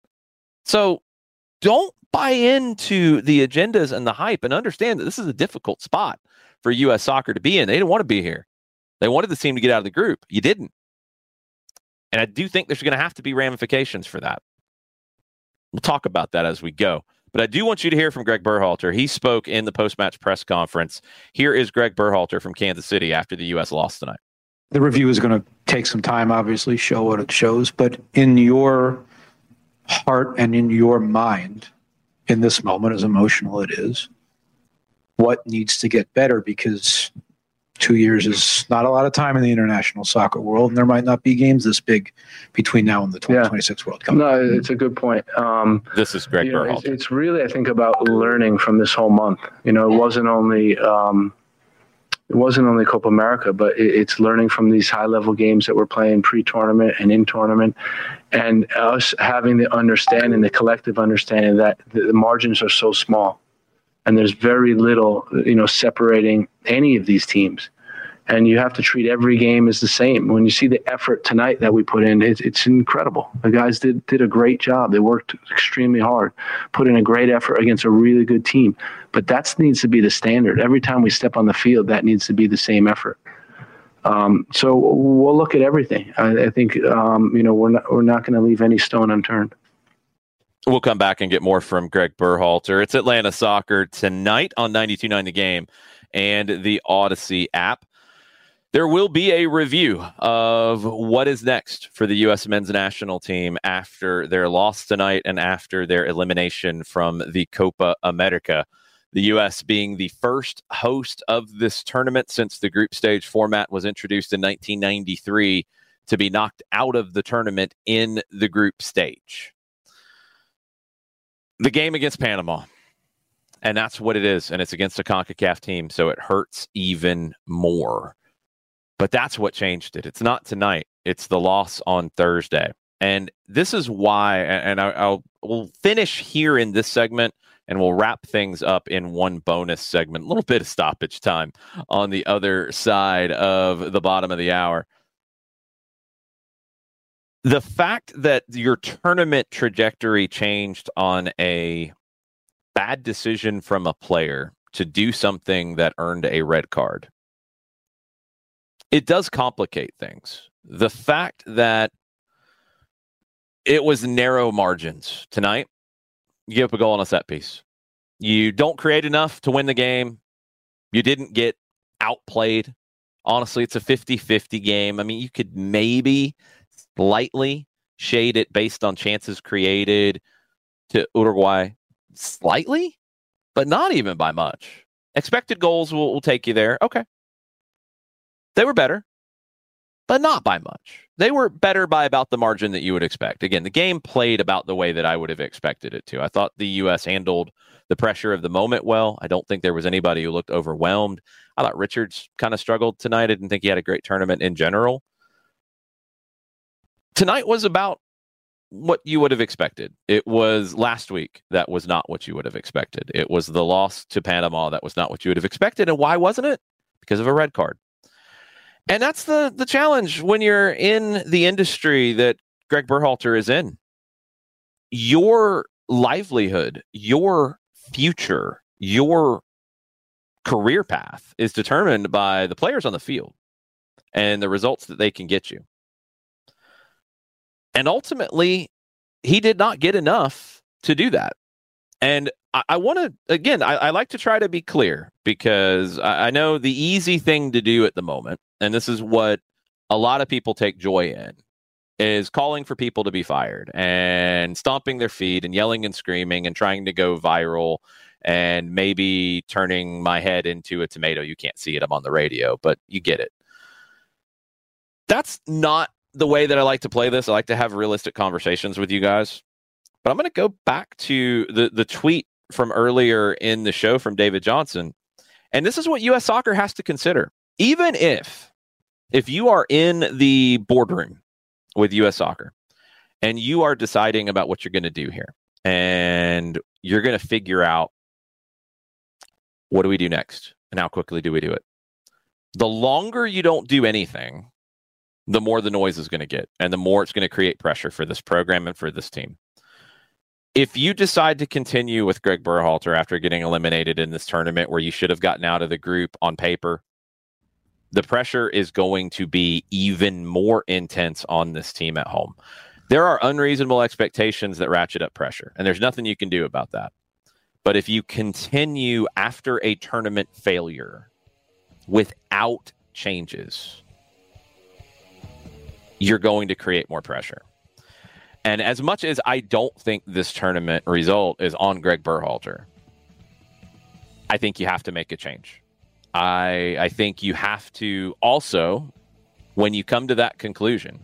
So don't buy into the agendas and the hype, and understand that this is a difficult spot for U.S. Soccer to be in. They didn't want to be here. They wanted the team to get out of the group. You didn't. And I do think there's going to have to be ramifications for that. We'll talk about that as we go. But I do want you to hear from Greg Berhalter. He spoke in the post-match press conference. Here is Greg Berhalter from Kansas City after the U.S. lost tonight. The review is going to take some time, obviously, show what it shows. But in your heart and in your mind, in this moment, as emotional it is, what needs to get better? Because 2 years is not a lot of time in the international soccer world, and there might not be games this big between now and the 2026 World Cup. No, it's a good point. This is Greg Berhalter. It's really, I think, about learning from this whole month. It wasn't only Copa America, but it's learning from these high-level games that we're playing pre-tournament and in tournament, and us having the understanding, the collective understanding that the margins are so small. and there's very little, separating any of these teams. And you have to treat every game as the same. When you see the effort tonight that we put in, it's incredible. The guys did a great job. They worked extremely hard, put in a great effort against a really good team. But that needs to be the standard. Every time we step on the field, that needs to be the same effort. So we'll look at everything. I think we're not going to leave any stone unturned. We'll come back and get more from Greg Berhalter. It's Atlanta Soccer tonight on 92.9 The Game and the Odyssey app. There will be a review of what is next for the U.S. men's national team after their loss tonight and after their elimination from the Copa America. The U.S. being the first host of this tournament since the group stage format was introduced in 1993 to be knocked out of the tournament in the group stage. The game against Panama, and that's what it is, and it's against a CONCACAF team, so it hurts even more. But that's what changed it. It's not tonight. It's the loss on Thursday. And this is why, and we'll finish here in this segment, and we'll wrap things up in one bonus segment, a little bit of stoppage time on the other side of the bottom of the hour. The fact that your tournament trajectory changed on a bad decision from a player to do something that earned a red card, it does complicate things. The fact that it was narrow margins tonight, you give up a goal on a set piece. You don't create enough to win the game. You didn't get outplayed. Honestly, it's a 50-50 game. I mean, you could maybe slightly shade it based on chances created to Uruguay. Slightly, but not even by much. Expected goals will take you there. Okay. They were better, but not by much. They were better by about the margin that you would expect. Again, the game played about the way that I would have expected it to. I thought the U.S. handled the pressure of the moment well. I don't think there was anybody who looked overwhelmed. I thought Richards kind of struggled tonight. I didn't think he had a great tournament in general. Tonight was about what you would have expected. It was last week that was not what you would have expected. It was the loss to Panama that was not what you would have expected. And why wasn't it? Because of a red card. And that's the challenge when you're in the industry that Greg Berhalter is in. Your livelihood, your future, your career path is determined by the players on the field and the results that they can get you. And ultimately, he did not get enough to do that. And I want to, again, I like to try to be clear because I know the easy thing to do at the moment, and this is what a lot of people take joy in, is calling for people to be fired and stomping their feet and yelling and screaming and trying to go viral and maybe turning my head into a tomato. You can't see it. I'm on the radio, but you get it. That's not the way that I like to play this. I like to have realistic conversations with you guys. But I'm going to go back to the tweet from earlier in the show from David Johnson. And this is what U.S. Soccer has to consider. Even if you are in the boardroom with U.S. Soccer and you are deciding about what you're going to do here and you're going to figure out what do we do next and how quickly do we do it, the longer you don't do anything, the more the noise is going to get and the more it's going to create pressure for this program and for this team. If you decide to continue with Greg Berhalter after getting eliminated in this tournament where you should have gotten out of the group on paper, the pressure is going to be even more intense on this team at home. There are unreasonable expectations that ratchet up pressure, and there's nothing you can do about that. But if you continue after a tournament failure without changes, you're going to create more pressure. And as much as I don't think this tournament result is on Greg Berhalter, I think you have to make a change. I think you have to also, when you come to that conclusion,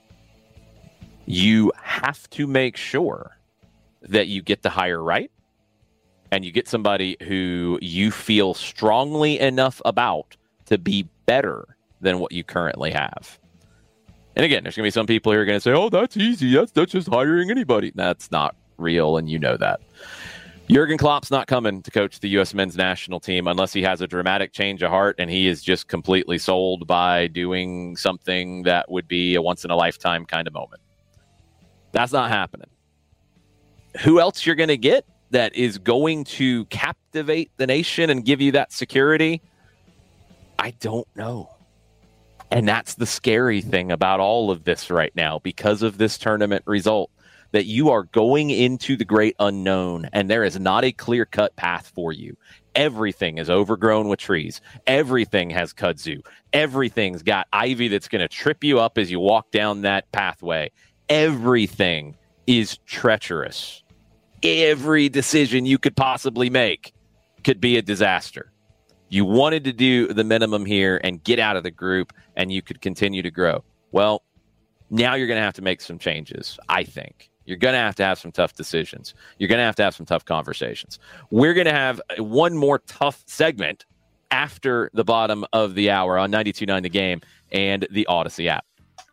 you have to make sure that you get the hire right and you get somebody who you feel strongly enough about to be better than what you currently have. And again, there's going to be some people who are going to say, oh, that's easy. That's just hiring anybody. That's not real, and you know that. Jurgen Klopp's not coming to coach the U.S. men's national team unless he has a dramatic change of heart and he is just completely sold by doing something that would be a once-in-a-lifetime kind of moment. That's not happening. Who else you're going to get that is going to captivate the nation and give you that security? I don't know. And that's the scary thing about all of this right now because of this tournament result, that you are going into the great unknown and there is not a clear-cut path for you. Everything is overgrown with trees. Everything has kudzu. Everything's got ivy that's going to trip you up as you walk down that pathway. Everything is treacherous. Every decision you could possibly make could be a disaster. You wanted to do the minimum here and get out of the group, and you could continue to grow. Well, now you're going to have to make some changes, I think. You're going to have some tough decisions. You're going to have some tough conversations. We're going to have one more tough segment after the bottom of the hour on 92.9 The Game and the Odyssey app.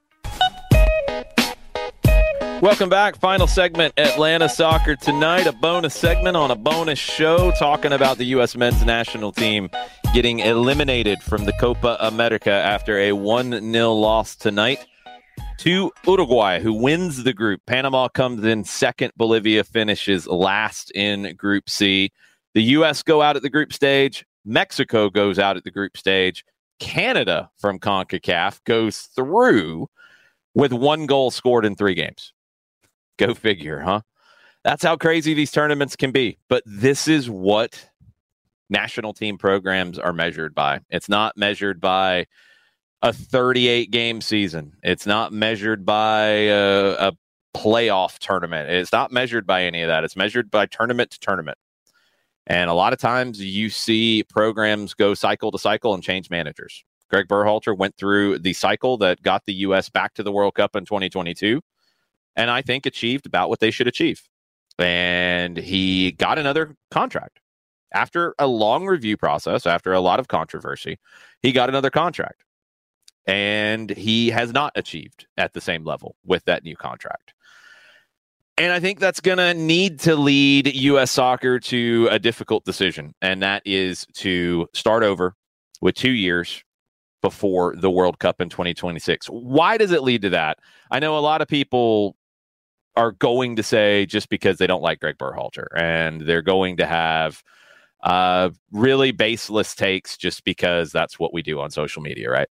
Welcome back. Final segment, Atlanta Soccer Tonight. A bonus segment on a bonus show talking about the U.S. men's national team getting eliminated from the Copa America after a 1-0 loss tonight to Uruguay, who wins the group. Panama comes in second. Bolivia finishes last in Group C. The U.S. go out at the group stage. Mexico goes out at the group stage. Canada from CONCACAF goes through with 1 goal scored in 3 games. Go figure, huh? That's how crazy these tournaments can be. But this is what national team programs are measured by. It's not measured by a 38-game season. It's not measured by a playoff tournament. It's not measured by any of that. It's measured by tournament to tournament. And a lot of times you see programs go cycle to cycle and change managers. Greg Berhalter went through the cycle that got the U.S. back to the World Cup in 2022. And I think achieved about what they should achieve. And he got another contract. After a long review process, after a lot of controversy, he got another contract. And he has not achieved at the same level with that new contract. And I think that's going to need to lead U.S. soccer to a difficult decision. And that is to start over with 2 years before the World Cup in 2026. Why does it lead to that? I know a lot of people are going to say just because they don't like Greg Berhalter, and they're going to have really baseless takes just because that's what we do on social media, right?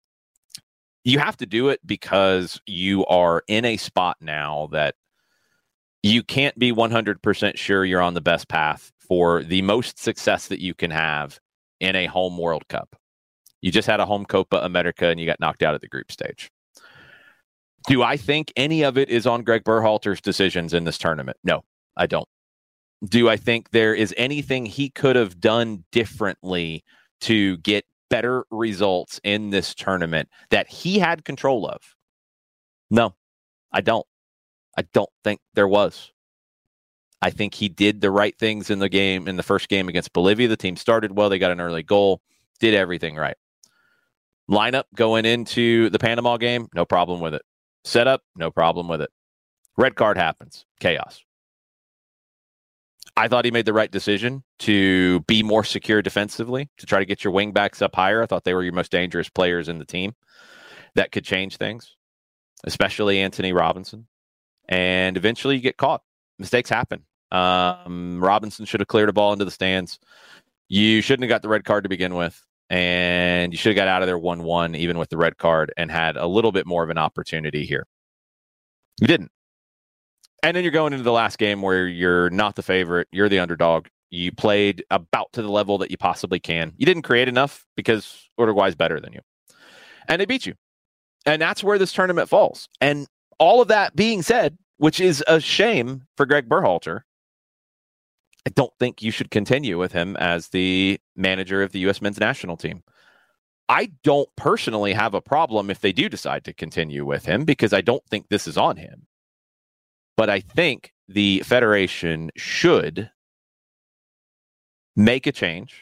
You have to do it because you are in a spot now that you can't be 100% sure you're on the best path for the most success that you can have in a home World Cup. You just had a home Copa America and you got knocked out at the group stage. Do I think any of it is on Greg Berhalter's decisions in this tournament? No, I don't. Do I think there is anything he could have done differently to get better results in this tournament that he had control of? No, I don't. I don't think there was. I think he did the right things in the game, in the first game against Bolivia. The team started well. They got an early goal, did everything right. Lineup going into the Panama game, no problem with it. Setup, no problem with it. Red card happens. Chaos. I thought he made the right decision to be more secure defensively, to try to get your wing backs up higher. I thought they were your most dangerous players in the team. That could change things, especially Anthony Robinson. And eventually you get caught. Mistakes happen. Robinson should have cleared a ball into the stands. You shouldn't have got the red card to begin with. And you should have got out of there 1-1, even with the red card, and had a little bit more of an opportunity here. You didn't. And then you're going into the last game where you're not the favorite. You're the underdog. You played about to the level that you possibly can. You didn't create enough because Uruguay's better than you. And they beat you. And that's where this tournament falls. And all of that being said, which is a shame for Greg Berhalter, I don't think you should continue with him as the manager of the U.S. men's national team. I don't personally have a problem if they do decide to continue with him because I don't think this is on him. But I think the federation should make a change,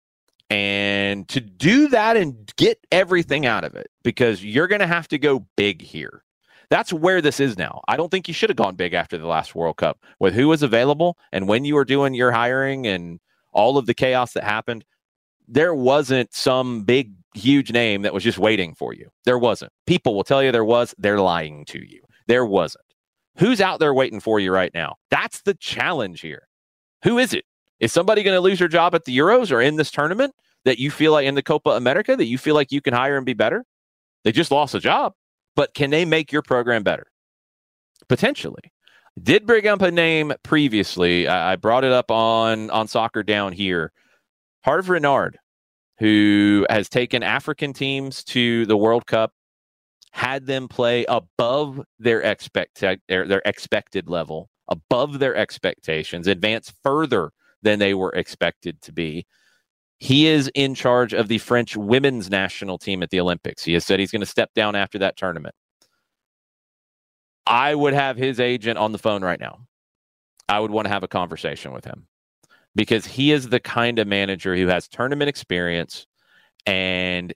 and to do that and get everything out of it, because you're going to have to go big here. That's where this is now. I don't think you should have gone big after the last World Cup with who was available and when you were doing your hiring and all of the chaos that happened. There wasn't some big, huge name that was just waiting for you. There wasn't. People will tell you there was. They're lying to you. There wasn't. Who's out there waiting for you right now? That's the challenge here. Who is it? Is somebody going to lose their job at the Euros or in this tournament that you feel like in the Copa America that you feel like you can hire and be better? They just lost a job, but can they make your program better? Potentially. Did bring up a name previously. I brought it up on Soccer Down here. Hervé Renard, who has taken African teams to the World Cup, had them play above their expected level, above their expectations, advance further than they were expected to be. He is in charge of the French women's national team at the Olympics. He has said he's going to step down after that tournament. I would have his agent on the phone right now. I would want to have a conversation with him because he is the kind of manager who has tournament experience and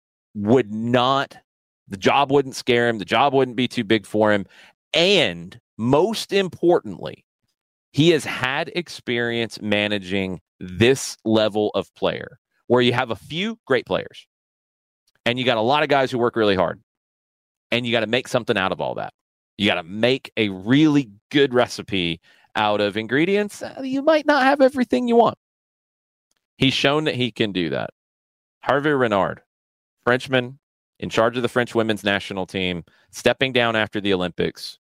the job wouldn't scare him. The job wouldn't be too big for him. And most importantly, he has had experience managing this level of player where you have a few great players and you got a lot of guys who work really hard and you got to make something out of all that. You got to make a really good recipe out of ingredients. You might not have everything you want. He's shown that he can do that. Hervé Renard, Frenchman in charge of the French women's national team, stepping down after the Olympics.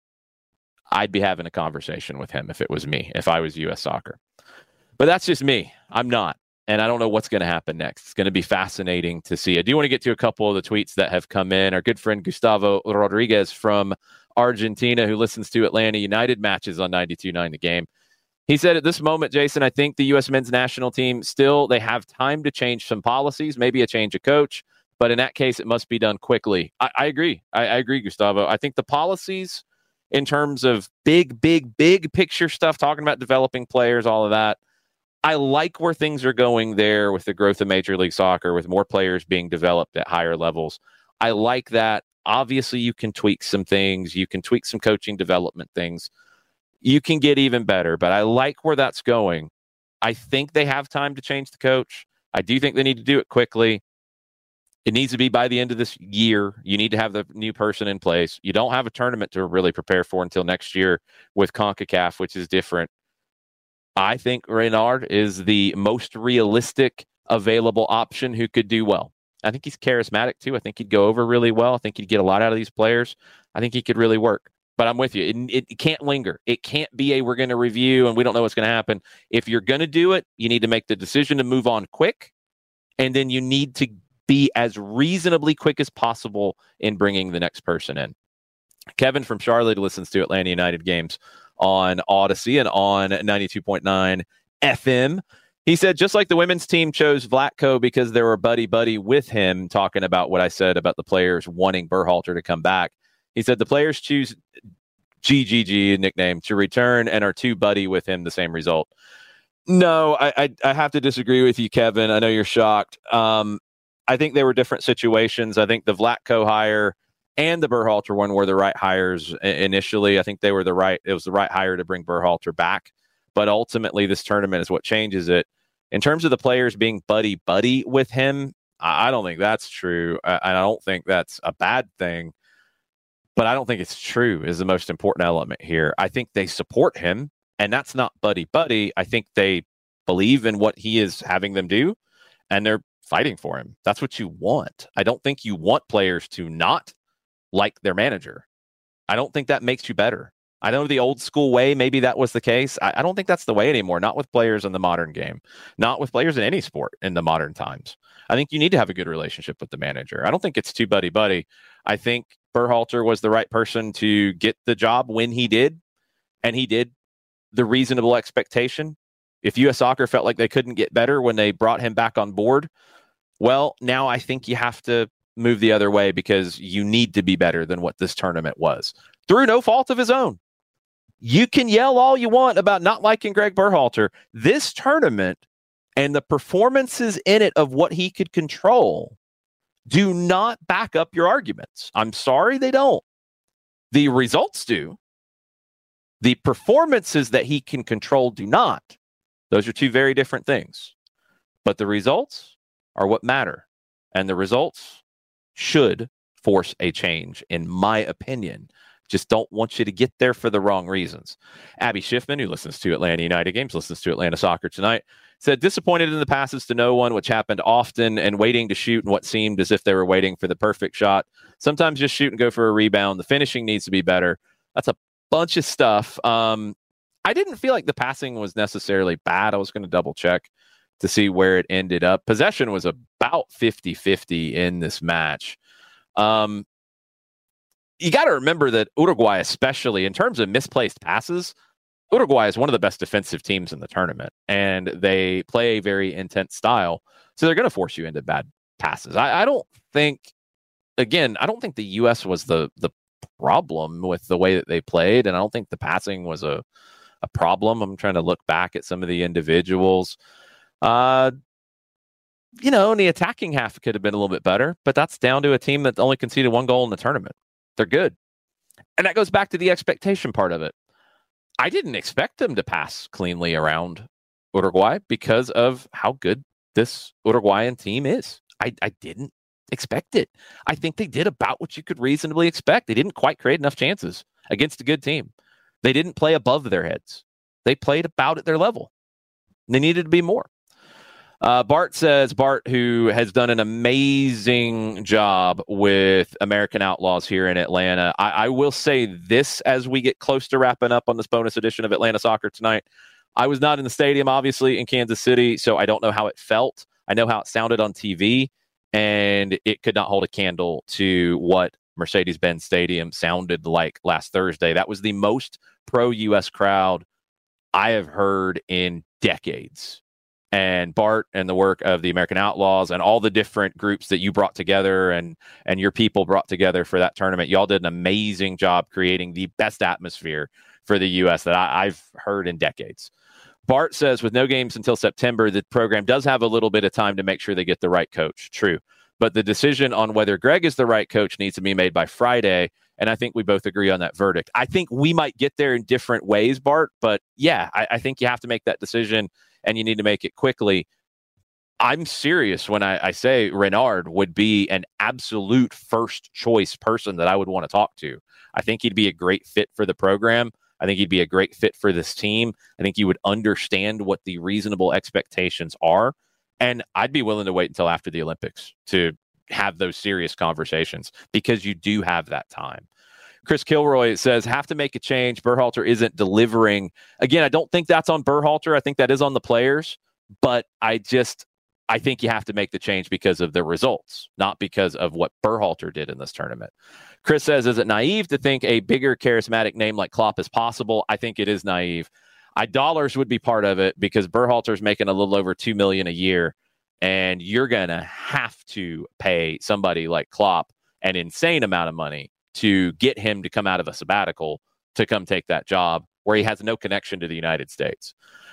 I'd be having a conversation with him if it was me, if I was U.S. Soccer. But that's just me. I'm not. And I don't know what's going to happen next. It's going to be fascinating to see. I do want to get to a couple of the tweets that have come in. Our good friend Gustavo Rodriguez from Argentina, who listens to Atlanta United matches on 92.9 The Game. He said, at this moment, Jason, I think the U.S. men's national team they have time to change some policies, maybe a change of coach. But in that case, it must be done quickly. I agree. I agree, Gustavo. I think the policies in terms of big picture stuff, talking about developing players, all of that, I like where things are going there with the growth of Major League Soccer, with more players being developed at higher levels. I like that. Obviously, you can tweak some things. You can tweak some coaching development things. You can get even better, but I like where that's going. I think they have time to change the coach. I do think they need to do it quickly. It needs to be by the end of this year. You need to have the new person in place. You don't have a tournament to really prepare for until next year with CONCACAF, which is different. I think Renard is the most realistic available option who could do well. I think he's charismatic too. I think he'd go over really well. I think he'd get a lot out of these players. I think he could really work. But I'm with you. It can't linger. It can't be we're going to review and we don't know what's going to happen. If you're going to do it, you need to make the decision to move on quick. And then you need to be as reasonably quick as possible in bringing the next person in. Kevin from Charlotte listens to Atlanta United games on Odyssey and on 92.9 FM. He said, just like the women's team chose Vlatko because they were buddy with him, talking about what I said about the players wanting Berhalter to come back. He said the players choose GGG, nickname, to return and are too buddy with him, the same result. No, I have to disagree with you, Kevin. I know you're shocked. I think they were different situations. I think the Vlatko hire and the Berhalter one were the right hires initially. I think it was the right hire to bring Berhalter back. But ultimately, this tournament is what changes it. In terms of the players being buddy with him, I don't think that's true. I don't think that's a bad thing. But I don't think it's true is the most important element here. I think they support him, and that's not buddy. I think they believe in what he is having them do, and they're fighting for him. That's what you want. I don't think you want players to not like their manager. I don't think that makes you better. I know the old school way, maybe that was the case. I don't think that's the way anymore. Not with players in the modern game, not with players in any sport in the modern times. I think you need to have a good relationship with the manager. I don't think it's too buddy. I think Berhalter was the right person to get the job when he did, and he did the reasonable expectation. If U.S. Soccer felt like they couldn't get better when they brought him back on board, well, now I think you have to move the other way because you need to be better than what this tournament was through no fault of his own. You can yell all you want about not liking Greg Berhalter. This tournament and the performances in it of what he could control do not back up your arguments. I'm sorry, they don't. The results do. The performances that he can control do not. Those are two very different things. But the results are what matter. And the results should force a change, in my opinion. Just don't want you to get there for the wrong reasons. Abby Schiffman, who listens to Atlanta United games, listens to Atlanta Soccer Tonight, said, disappointed in the passes to no one, which happened often, and waiting to shoot in what seemed as if they were waiting for the perfect shot. Sometimes just shoot and go for a rebound. The finishing needs to be better. That's a bunch of stuff. I didn't feel like the passing was necessarily bad. I was going to double check to see where it ended up. Possession was about 50-50 in this match. You got to remember that Uruguay, especially in terms of misplaced passes, Uruguay is one of the best defensive teams in the tournament, and they play a very intense style. So they're going to force you into bad passes. I don't think the U.S. was the problem with the way that they played, and I don't think the passing was a problem. I'm trying to look back at some of the individuals. In the attacking half could have been a little bit better, but that's down to a team that only conceded one goal in the tournament. They're good. And that goes back to the expectation part of it. I didn't expect them to pass cleanly around Uruguay because of how good this Uruguayan team is. I didn't expect it. I think they did about what you could reasonably expect. They didn't quite create enough chances against a good team. They didn't play above their heads. They played about at their level. They needed to be more. Bart says, Bart, who has done an amazing job with American Outlaws here in Atlanta. I will say this as we get close to wrapping up on this bonus edition of Atlanta Soccer Tonight. I was not in the stadium, obviously, in Kansas City, so I don't know how it felt. I know how it sounded on TV, and it could not hold a candle to what Mercedes-Benz Stadium sounded like last Thursday. That was the most pro-U.S. crowd I have heard in decades. And Bart and the work of the American Outlaws and all the different groups that you brought together and your people brought together for that tournament, y'all did an amazing job creating the best atmosphere for the U.S. that I've heard in decades. Bart says, with no games until September, the program does have a little bit of time to make sure they get the right coach. True. But the decision on whether Greg is the right coach needs to be made by Friday. And I think we both agree on that verdict. I think we might get there in different ways, Bart. But yeah, I think you have to make that decision, and you need to make it quickly. I'm serious when I say Renard would be an absolute first choice person that I would want to talk to. I think he'd be a great fit for the program. I think he'd be a great fit for this team. I think he would understand what the reasonable expectations are. And I'd be willing to wait until after the Olympics to have those serious conversations, because you do have that time. Chris Kilroy says, have to make a change. Berhalter isn't delivering. Again, I don't think that's on Berhalter. I think that is on the players. But I think you have to make the change because of the results, not because of what Berhalter did in this tournament. Chris says, is it naive to think a bigger charismatic name like Klopp is possible? I think it is naive. Dollars would be part of it, because Berhalter's making a little over $2 million a year, and you're going to have to pay somebody like Klopp an insane amount of money to get him to come out of a sabbatical to come take that job where he has no connection to the United States.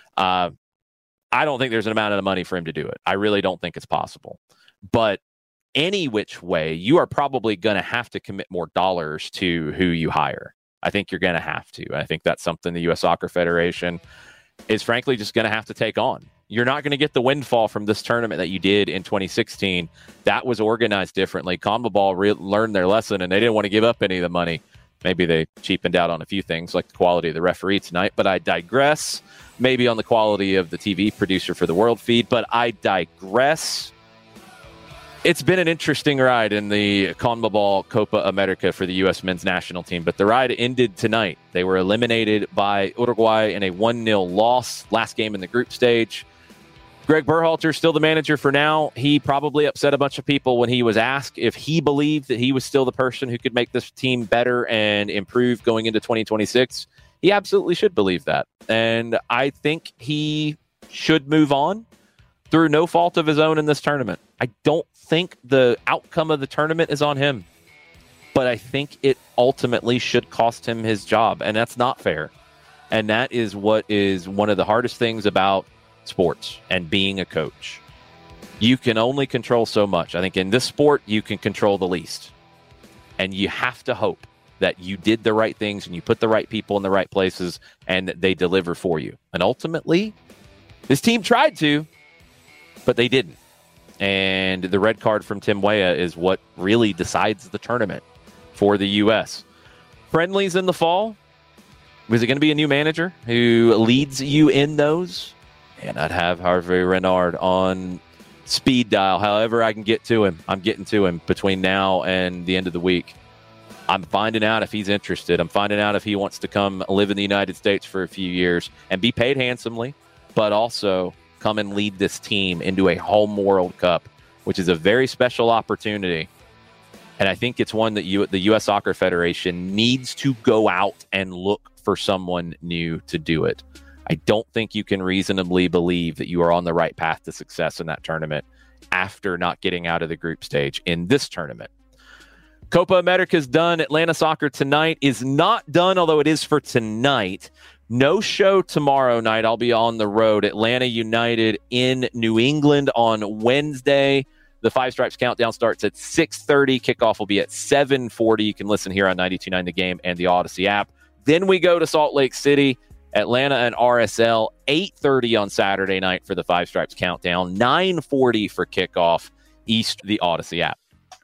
I don't think there's an amount of money for him to do it. I really don't think it's possible. But any which way, you are probably going to have to commit more dollars to who you hire. I think you're going to have to. I think that's something the U.S. Soccer Federation is frankly just going to have to take on. You're not going to get the windfall from this tournament that you did in 2016. That was organized differently. CONMEBOL learned their lesson, and they didn't want to give up any of the money. Maybe they cheapened out on a few things like the quality of the referee tonight, but I digress. Maybe on the quality of the TV producer for the World Feed, but I digress. It's been an interesting ride in the CONMEBOL Copa America for the U.S. men's national team, but the ride ended tonight. They were eliminated by Uruguay in a 1-0 loss, last game in the group stage. Greg Berhalter, still the manager for now. He probably upset a bunch of people when he was asked if he believed that he was still the person who could make this team better and improve going into 2026. He absolutely should believe that. And I think he should move on through no fault of his own in this tournament. I don't think the outcome of the tournament is on him, but I think it ultimately should cost him his job, and that's not fair. And that is what is one of the hardest things about sports and being a coach. You can only control so much. I think in this sport, you can control the least. And you have to hope that you did the right things and you put the right people in the right places and they deliver for you. And ultimately, this team tried to, but they didn't. And the red card from Tim Weah is what really decides the tournament for the U.S. Friendlies in the fall. Is it going to be a new manager who leads you in those? And I'd have Hervé Renard on speed dial. However I can get to him, I'm getting to him between now and the end of the week. I'm finding out if he's interested. I'm finding out if he wants to come live in the United States for a few years and be paid handsomely, but also come and lead this team into a home World Cup, which is a very special opportunity. And I think it's one that the U.S. Soccer Federation needs to go out and look for someone new to do it. I don't think you can reasonably believe that you are on the right path to success in that tournament after not getting out of the group stage in this tournament. Copa America is done. Atlanta Soccer tonight is not done, although it is for tonight. No show tomorrow night. I'll be on the road. Atlanta United in New England on Wednesday. The Five Stripes Countdown starts at 6:30. Kickoff will be at 7:40. You can listen here on 92.9 The Game and the Odyssey app. Then we go to Salt Lake City, Atlanta and RSL, 8:30 on Saturday night for the Five Stripes Countdown, 9:40 for kickoff, East the Odyssey app.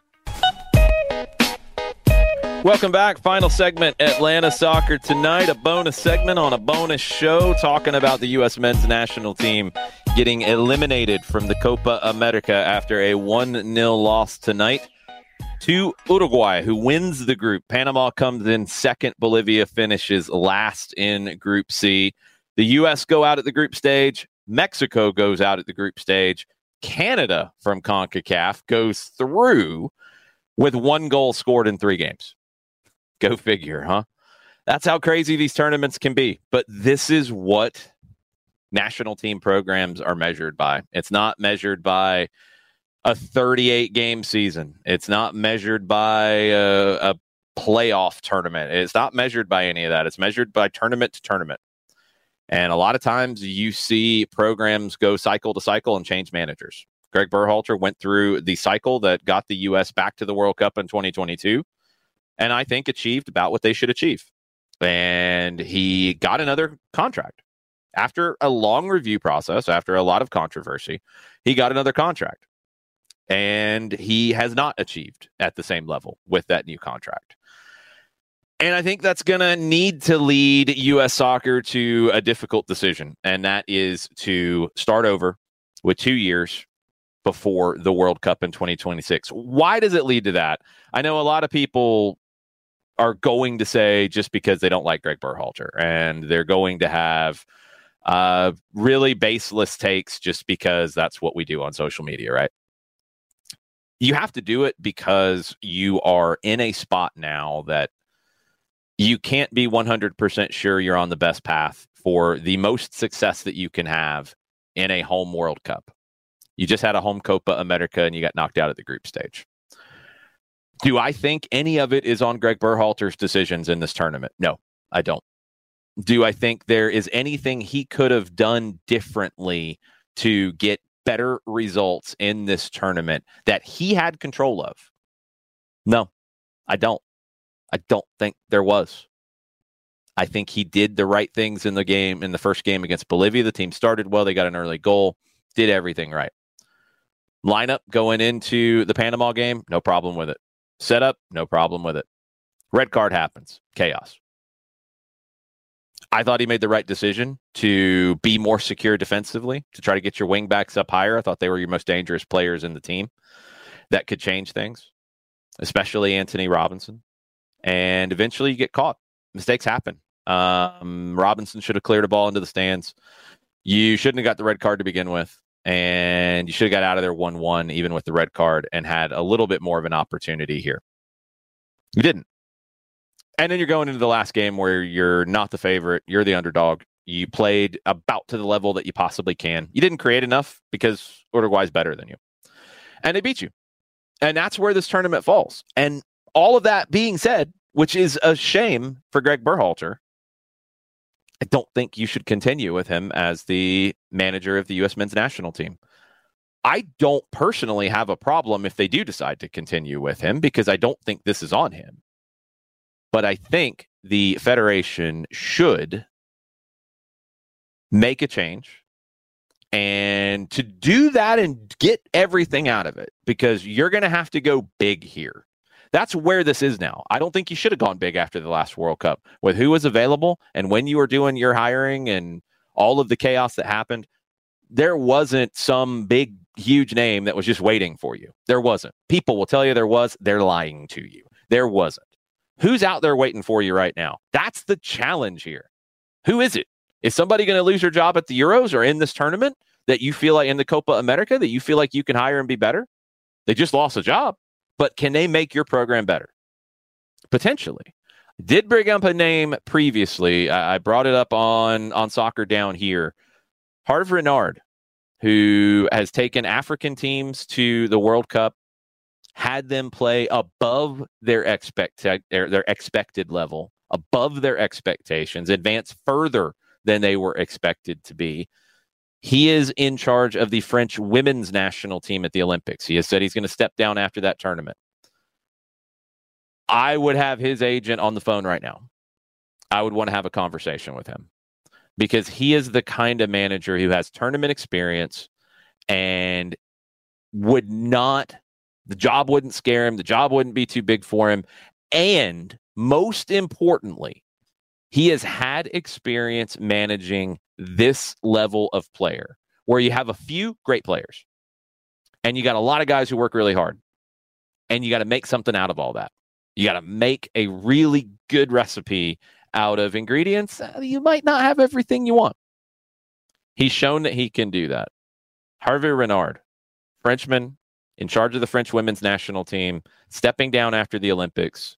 Welcome back. Final segment, Atlanta Soccer tonight. A bonus segment on a bonus show talking about the U.S. men's national team getting eliminated from the Copa America after a 1-0 loss tonight to Uruguay, who wins the group. Panama comes in second. Bolivia finishes last in Group C. The U.S. go out at the group stage. Mexico goes out at the group stage. Canada from CONCACAF goes through with 1 goal scored in 3 games. Go figure, huh? That's how crazy these tournaments can be. But this is what national team programs are measured by. It's not measured by a 38-game season. It's not measured by a playoff tournament. It's not measured by any of that. It's measured by tournament to tournament. And a lot of times you see programs go cycle to cycle and change managers. Greg Berhalter went through the cycle that got the U.S. back to the World Cup in 2022. And I think achieved about what they should achieve. And he got another contract. After a long review process, after a lot of controversy, he got another contract. And he has not achieved at the same level with that new contract. And I think that's going to need to lead U.S. Soccer to a difficult decision. And that is to start over with 2 years before the World Cup in 2026. Why does it lead to that? I know a lot of people are going to say just because they don't like Greg Berhalter, and they're going to have really baseless takes just because that's what we do on social media, right? You have to do it because you are in a spot now that you can't be 100% sure you're on the best path for the most success that you can have in a home World Cup. You just had a home Copa America and you got knocked out at the group stage. Do I think any of it is on Greg Berhalter's decisions in this tournament? No, I don't. Do I think there is anything he could have done differently to get better results in this tournament that he had control of? No, I don't. I don't think there was. I think he did the right things in the game, in the first game against Bolivia. The team started well. They got an early goal, did everything right. Lineup going into the Panama game, no problem with it. Setup, no problem with it. Red card happens. Chaos. I thought he made the right decision to be more secure defensively, to try to get your wing backs up higher. I thought they were your most dangerous players in the team. That could change things, especially Anthony Robinson. And eventually you get caught. Mistakes happen. Robinson should have cleared a ball into the stands. You shouldn't have got the red card to begin with. And you should have got out of there 1-1, even with the red card, and had a little bit more of an opportunity here. You didn't. And then you're going into the last game where you're not the favorite. You're the underdog. You played about to the level that you possibly can. You didn't create enough because Uruguay's better than you. And they beat you. And that's where this tournament falls. And all of that being said, which is a shame for Greg Berhalter, I don't think you should continue with him as the manager of the U.S. men's national team. I don't personally have a problem if they do decide to continue with him because I don't think this is on him. But I think the Federation should make a change. And to do that and get everything out of it, because you're going to have to go big here. That's where this is now. I don't think you should have gone big after the last World Cup with who was available and when you were doing your hiring and all of the chaos that happened. There wasn't some big, huge name that was just waiting for you. There wasn't. People will tell you there was. They're lying to you. There wasn't. Who's out there waiting for you right now? That's the challenge here. Who is it? Is somebody going to lose their job at the Euros or in this tournament that you feel like in the Copa America that you feel like you can hire and be better? They just lost a job, but can they make your program better? Potentially. Did bring up a name previously. I brought it up on Soccer Down here. Hervé Renard, who has taken African teams to the World Cup, had them play above their expected level, above their expectations, advance further than they were expected to be. He is in charge of the French women's national team at the Olympics. He has said he's going to step down after that tournament. I would have his agent on the phone right now. I would want to have a conversation with him because he is the kind of manager who has tournament experience and the job wouldn't scare him. The job wouldn't be too big for him. And most importantly, he has had experience managing this level of player where you have a few great players and you got a lot of guys who work really hard and you got to make something out of all that. You got to make a really good recipe out of ingredients. You might not have everything you want. He's shown that he can do that. Hervé Renard, Frenchman in charge of the French women's national team, stepping down after the Olympics.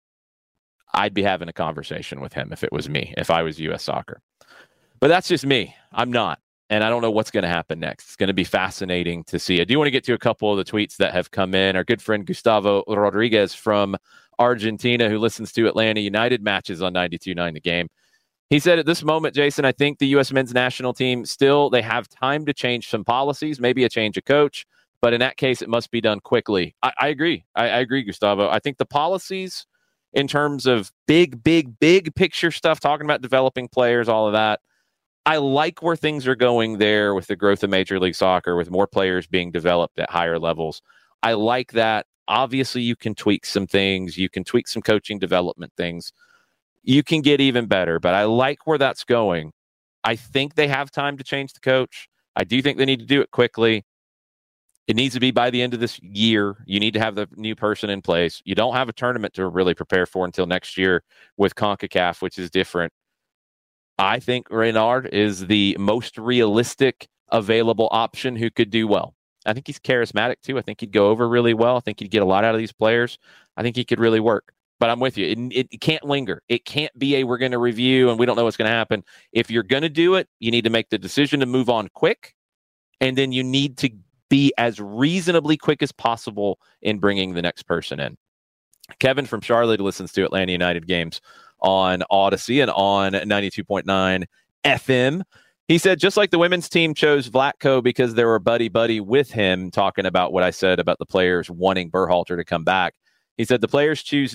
I'd be having a conversation with him if it was me, if I was U.S. Soccer. But that's just me. I'm not. And I don't know what's going to happen next. It's going to be fascinating to see. I do want to get to a couple of the tweets that have come in. Our good friend Gustavo Rodriguez from Argentina, who listens to Atlanta United matches on 92.9 The Game. He said, at this moment, Jason, I think the U.S. men's national team they have time to change some policies, maybe a change of coach. But in that case, it must be done quickly. I agree. I agree, Gustavo. I think the policies in terms of big picture stuff, talking about developing players, all of that, I like where things are going there with the growth of Major League Soccer, with more players being developed at higher levels. I like that. Obviously, you can tweak some things. You can tweak some coaching development things. You can get even better, but I like where that's going. I think they have time to change the coach. I do think they need to do it quickly. It needs to be by the end of this year. You need to have the new person in place. You don't have a tournament to really prepare for until next year with CONCACAF, which is different. I think Renard is the most realistic available option who could do well. I think he's charismatic too. I think he'd go over really well. I think he'd get a lot out of these players. I think he could really work. But I'm with you. It can't linger. It can't be we're going to review and we don't know what's going to happen. If you're going to do it, you need to make the decision to move on quick. And then you need to be as reasonably quick as possible in bringing the next person in. Kevin from Charlotte listens to Atlanta United games on Odyssey and on 92.9 FM. He said, just like the women's team chose Vlatko because they were buddy with him, talking about what I said about the players wanting Berhalter to come back. He said the players choose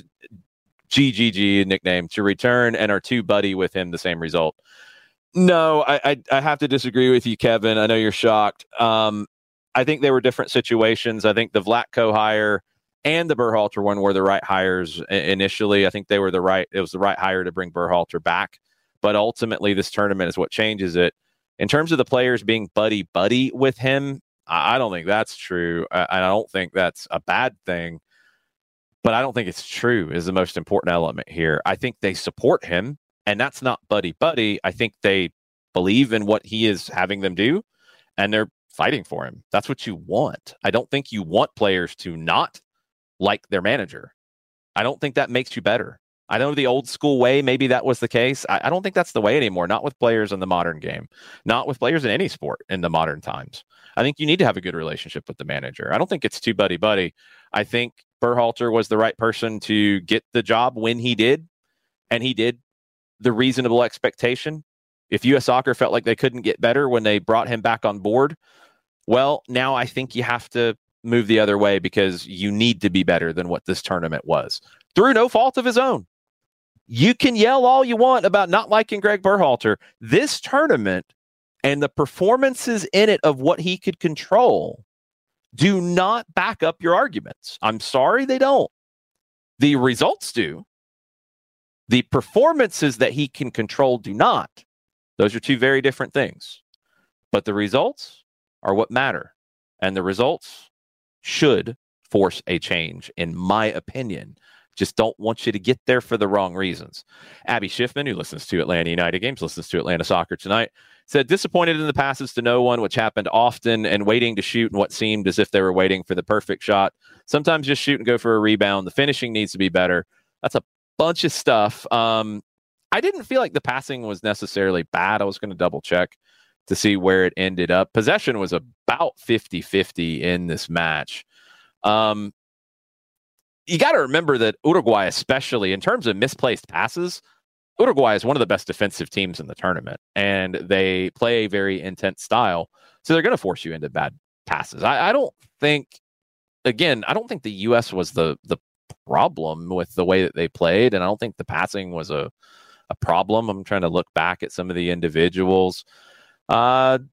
GGG, nickname, to return and are too buddy with him, the same result. No, I have to disagree with you, Kevin. I know you're shocked. I think they were different situations. I think the Vlatko hire and the Berhalter one were the right hires initially. I think it was the right hire to bring Berhalter back. But ultimately, this tournament is what changes it. In terms of the players being buddy with him, I don't think that's true. I don't think that's a bad thing. But I don't think it's true is the most important element here. I think they support him, and that's not buddy. I think they believe in what he is having them do, and they're fighting for him. That's what you want. I don't think you want players to not like their manager. I don't think that makes you better. I know the old school way, maybe that was the case. I don't think that's the way anymore. Not with players in the modern game, not with players in any sport in the modern times. I think you need to have a good relationship with the manager. I don't think it's too buddy. I think Berhalter was the right person to get the job when he did, and he did the reasonable expectation. If U.S. Soccer felt like they couldn't get better when they brought him back on board, well, now I think you have to move the other way because you need to be better than what this tournament was through no fault of his own. You can yell all you want about not liking Greg Berhalter. This tournament and the performances in it of what he could control do not back up your arguments. I'm sorry, they don't. The results do. The performances that he can control do not. Those are two very different things. But the results are what matter. And the results should force a change, in my opinion. Just don't want you to get there for the wrong reasons. Abby Schiffman, who listens to Atlanta United games, listens to Atlanta Soccer Tonight, said, disappointed in the passes to no one, which happened often, and waiting to shoot in what seemed as if they were waiting for the perfect shot. Sometimes just shoot and go for a rebound. The finishing needs to be better. That's a bunch of stuff. I didn't feel like the passing was necessarily bad. I was going to double check to see where it ended up. Possession was about 50-50 in this match. You got to remember that Uruguay, especially in terms of misplaced passes, Uruguay is one of the best defensive teams in the tournament, and they play a very intense style. So they're going to force you into bad passes. I don't think the U.S. was the problem with the way that they played, and I don't think the passing was a problem. I'm trying to look back at some of the individuals. And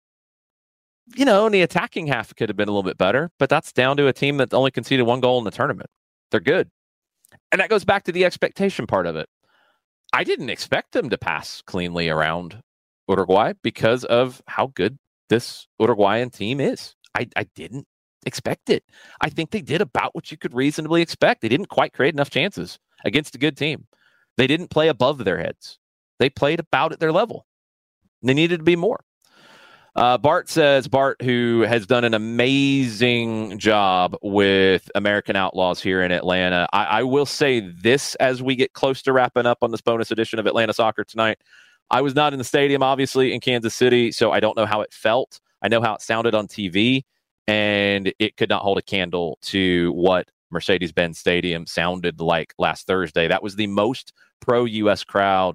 the attacking half could have been a little bit better, but that's down to a team that only conceded one goal in the tournament. They're good. And that goes back to the expectation part of it. I didn't expect them to pass cleanly around Uruguay because of how good this Uruguayan team is. I didn't expect it. I think they did about what you could reasonably expect. They didn't quite create enough chances against a good team. They didn't play above their heads. They played about at their level. They needed to be more. Bart says, who has done an amazing job with American Outlaws here in Atlanta. I will say this as we get close to wrapping up on this bonus edition of Atlanta Soccer Tonight. I was not in the stadium, obviously, in Kansas City, so I don't know how it felt. I know how it sounded on TV, and it could not hold a candle to what Mercedes-Benz Stadium sounded like last Thursday. That was the most pro-U.S. crowd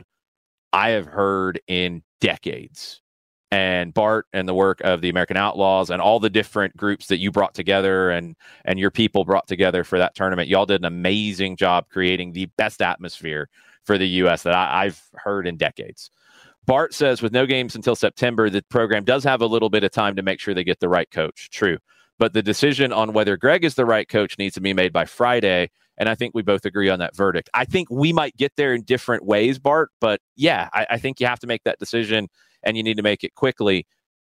I have heard in decades. And Bart and the work of the American Outlaws and all the different groups that you brought together and your people brought together for that tournament, y'all did an amazing job creating the best atmosphere for the U.S. that I've heard in decades. Bart says, with no games until September, the program does have a little bit of time to make sure they get the right coach. True. But the decision on whether Greg is the right coach needs to be made by Friday. And I think we both agree on that verdict. I think we might get there in different ways, Bart. But yeah, I think you have to make that decision, and you need to make it quickly.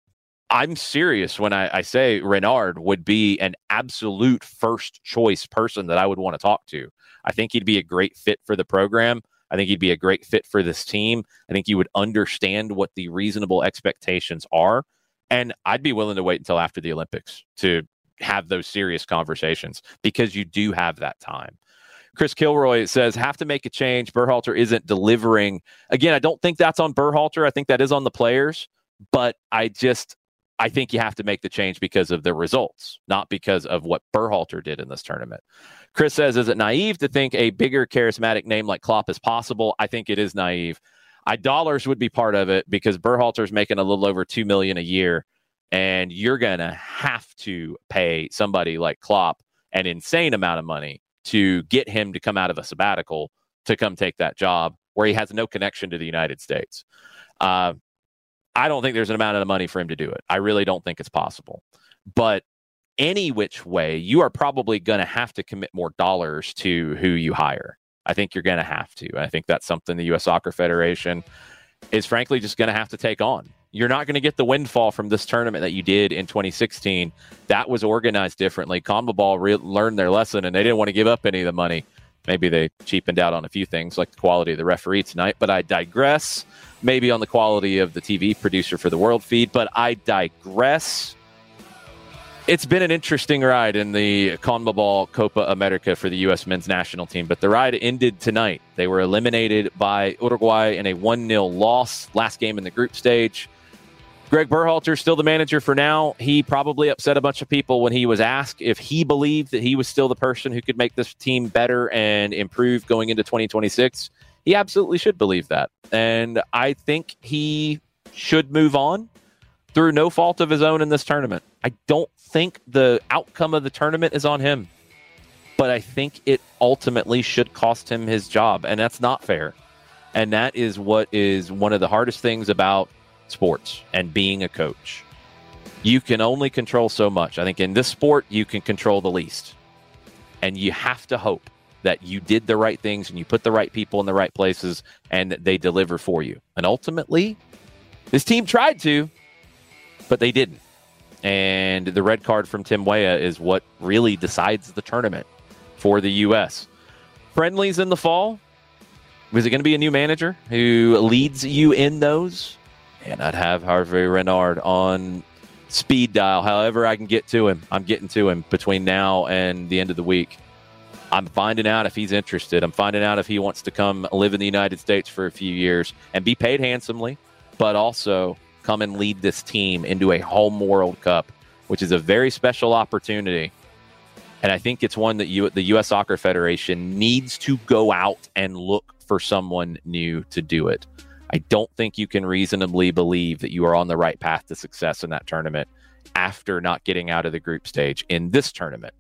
I'm serious when I say Renard would be an absolute first choice person that I would want to talk to. I think he'd be a great fit for the program. I think he'd be a great fit for this team. I think he would understand what the reasonable expectations are. And I'd be willing to wait until after the Olympics to have those serious conversations, because you do have that time. Chris Kilroy says, have to make a change. Berhalter isn't delivering. Again, I don't think that's on Berhalter. I think that is on the players. But I think you have to make the change because of the results, not because of what Berhalter did in this tournament. Chris says, is it naive to think a bigger charismatic name like Klopp is possible? I think it is naive. Dollars would be part of it, because Berhalter's making a little over $2 million a year, and you're going to have to pay somebody like Klopp an insane amount of money to get him to come out of a sabbatical to come take that job where he has no connection to the United States. I don't think there's an amount of money for him to do it. I really don't think it's possible. But any which way, you are probably going to have to commit more dollars to who you hire. I think you're going to have to. I think that's something the U.S. Soccer Federation is frankly just going to have to take on. You're not going to get the windfall from this tournament that you did in 2016. That was organized differently. CONMEBOL learned their lesson, and they didn't want to give up any of the money. Maybe they cheapened out on a few things, like the quality of the referee tonight, but I digress. Maybe on the quality of the TV producer for the World Feed, but I digress. It's been an interesting ride in the CONMEBOL Copa America for the U.S. men's national team, but the ride ended tonight. They were eliminated by Uruguay in a 1-0 loss, last game in the group stage. Greg Berhalter, still the manager for now. He probably upset a bunch of people when he was asked if he believed that he was still the person who could make this team better and improve going into 2026. He absolutely should believe that. And I think he should move on through no fault of his own in this tournament. I don't think the outcome of the tournament is on him, but I think it ultimately should cost him his job, and that's not fair. And that is what is one of the hardest things about sports and being a coach. You can only control so much. I think in this sport, you can control the least. And you have to hope that you did the right things and you put the right people in the right places and that they deliver for you. And ultimately, this team tried to, but they didn't. And the red card from Tim Weah is what really decides the tournament for the U.S. Friendlies in the fall. Is it going to be a new manager who leads you in those? And I'd have Hervé Renard on speed dial. However I can get to him, I'm getting to him between now and the end of the week. I'm finding out if he's interested. I'm finding out if he wants to come live in the United States for a few years and be paid handsomely, but also come and lead this team into a home World Cup, which is a very special opportunity. And I think it's one that the U.S. Soccer Federation needs to go out and look for someone new to do it. I don't think you can reasonably believe that you are on the right path to success in that tournament after not getting out of the group stage in this tournament.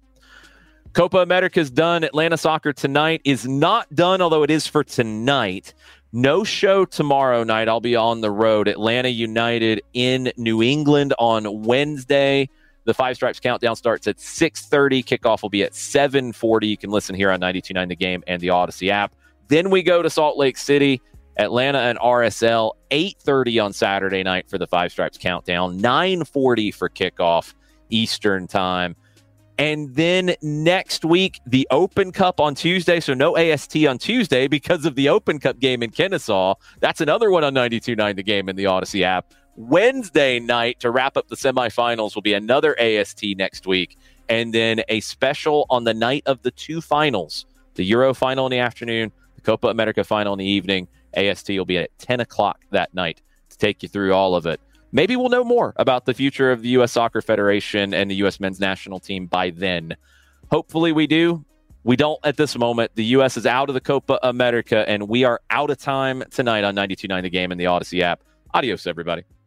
Copa America is done. Atlanta Soccer tonight is not done, although it is for tonight. No show tomorrow night. I'll be on the road. Atlanta United in New England on Wednesday. The Five Stripes Countdown starts at 6:30. Kickoff will be at 7:40. You can listen here on 92.9 The Game and the Odyssey app. Then we go to Salt Lake City, Atlanta and RSL, 8:30 on Saturday night for the Five Stripes Countdown, 9:40 for kickoff Eastern time. And then next week, the Open Cup on Tuesday. So no AST on Tuesday because of the Open Cup game in Kennesaw. That's another one on 92.9 The Game and the Odyssey app. Wednesday night to wrap up the semifinals will be another AST next week. And then a special on the night of the two finals, the Euro final in the afternoon, the Copa America final in the evening. AST will be at 10 o'clock that night to take you through all of it. Maybe we'll know more about the future of the U.S. Soccer Federation and the U.S. men's national team by then. Hopefully we do. We don't at this moment. The U.S. is out of the Copa America, and we are out of time tonight on 92.9 The Game and the Odyssey app. Adios, everybody.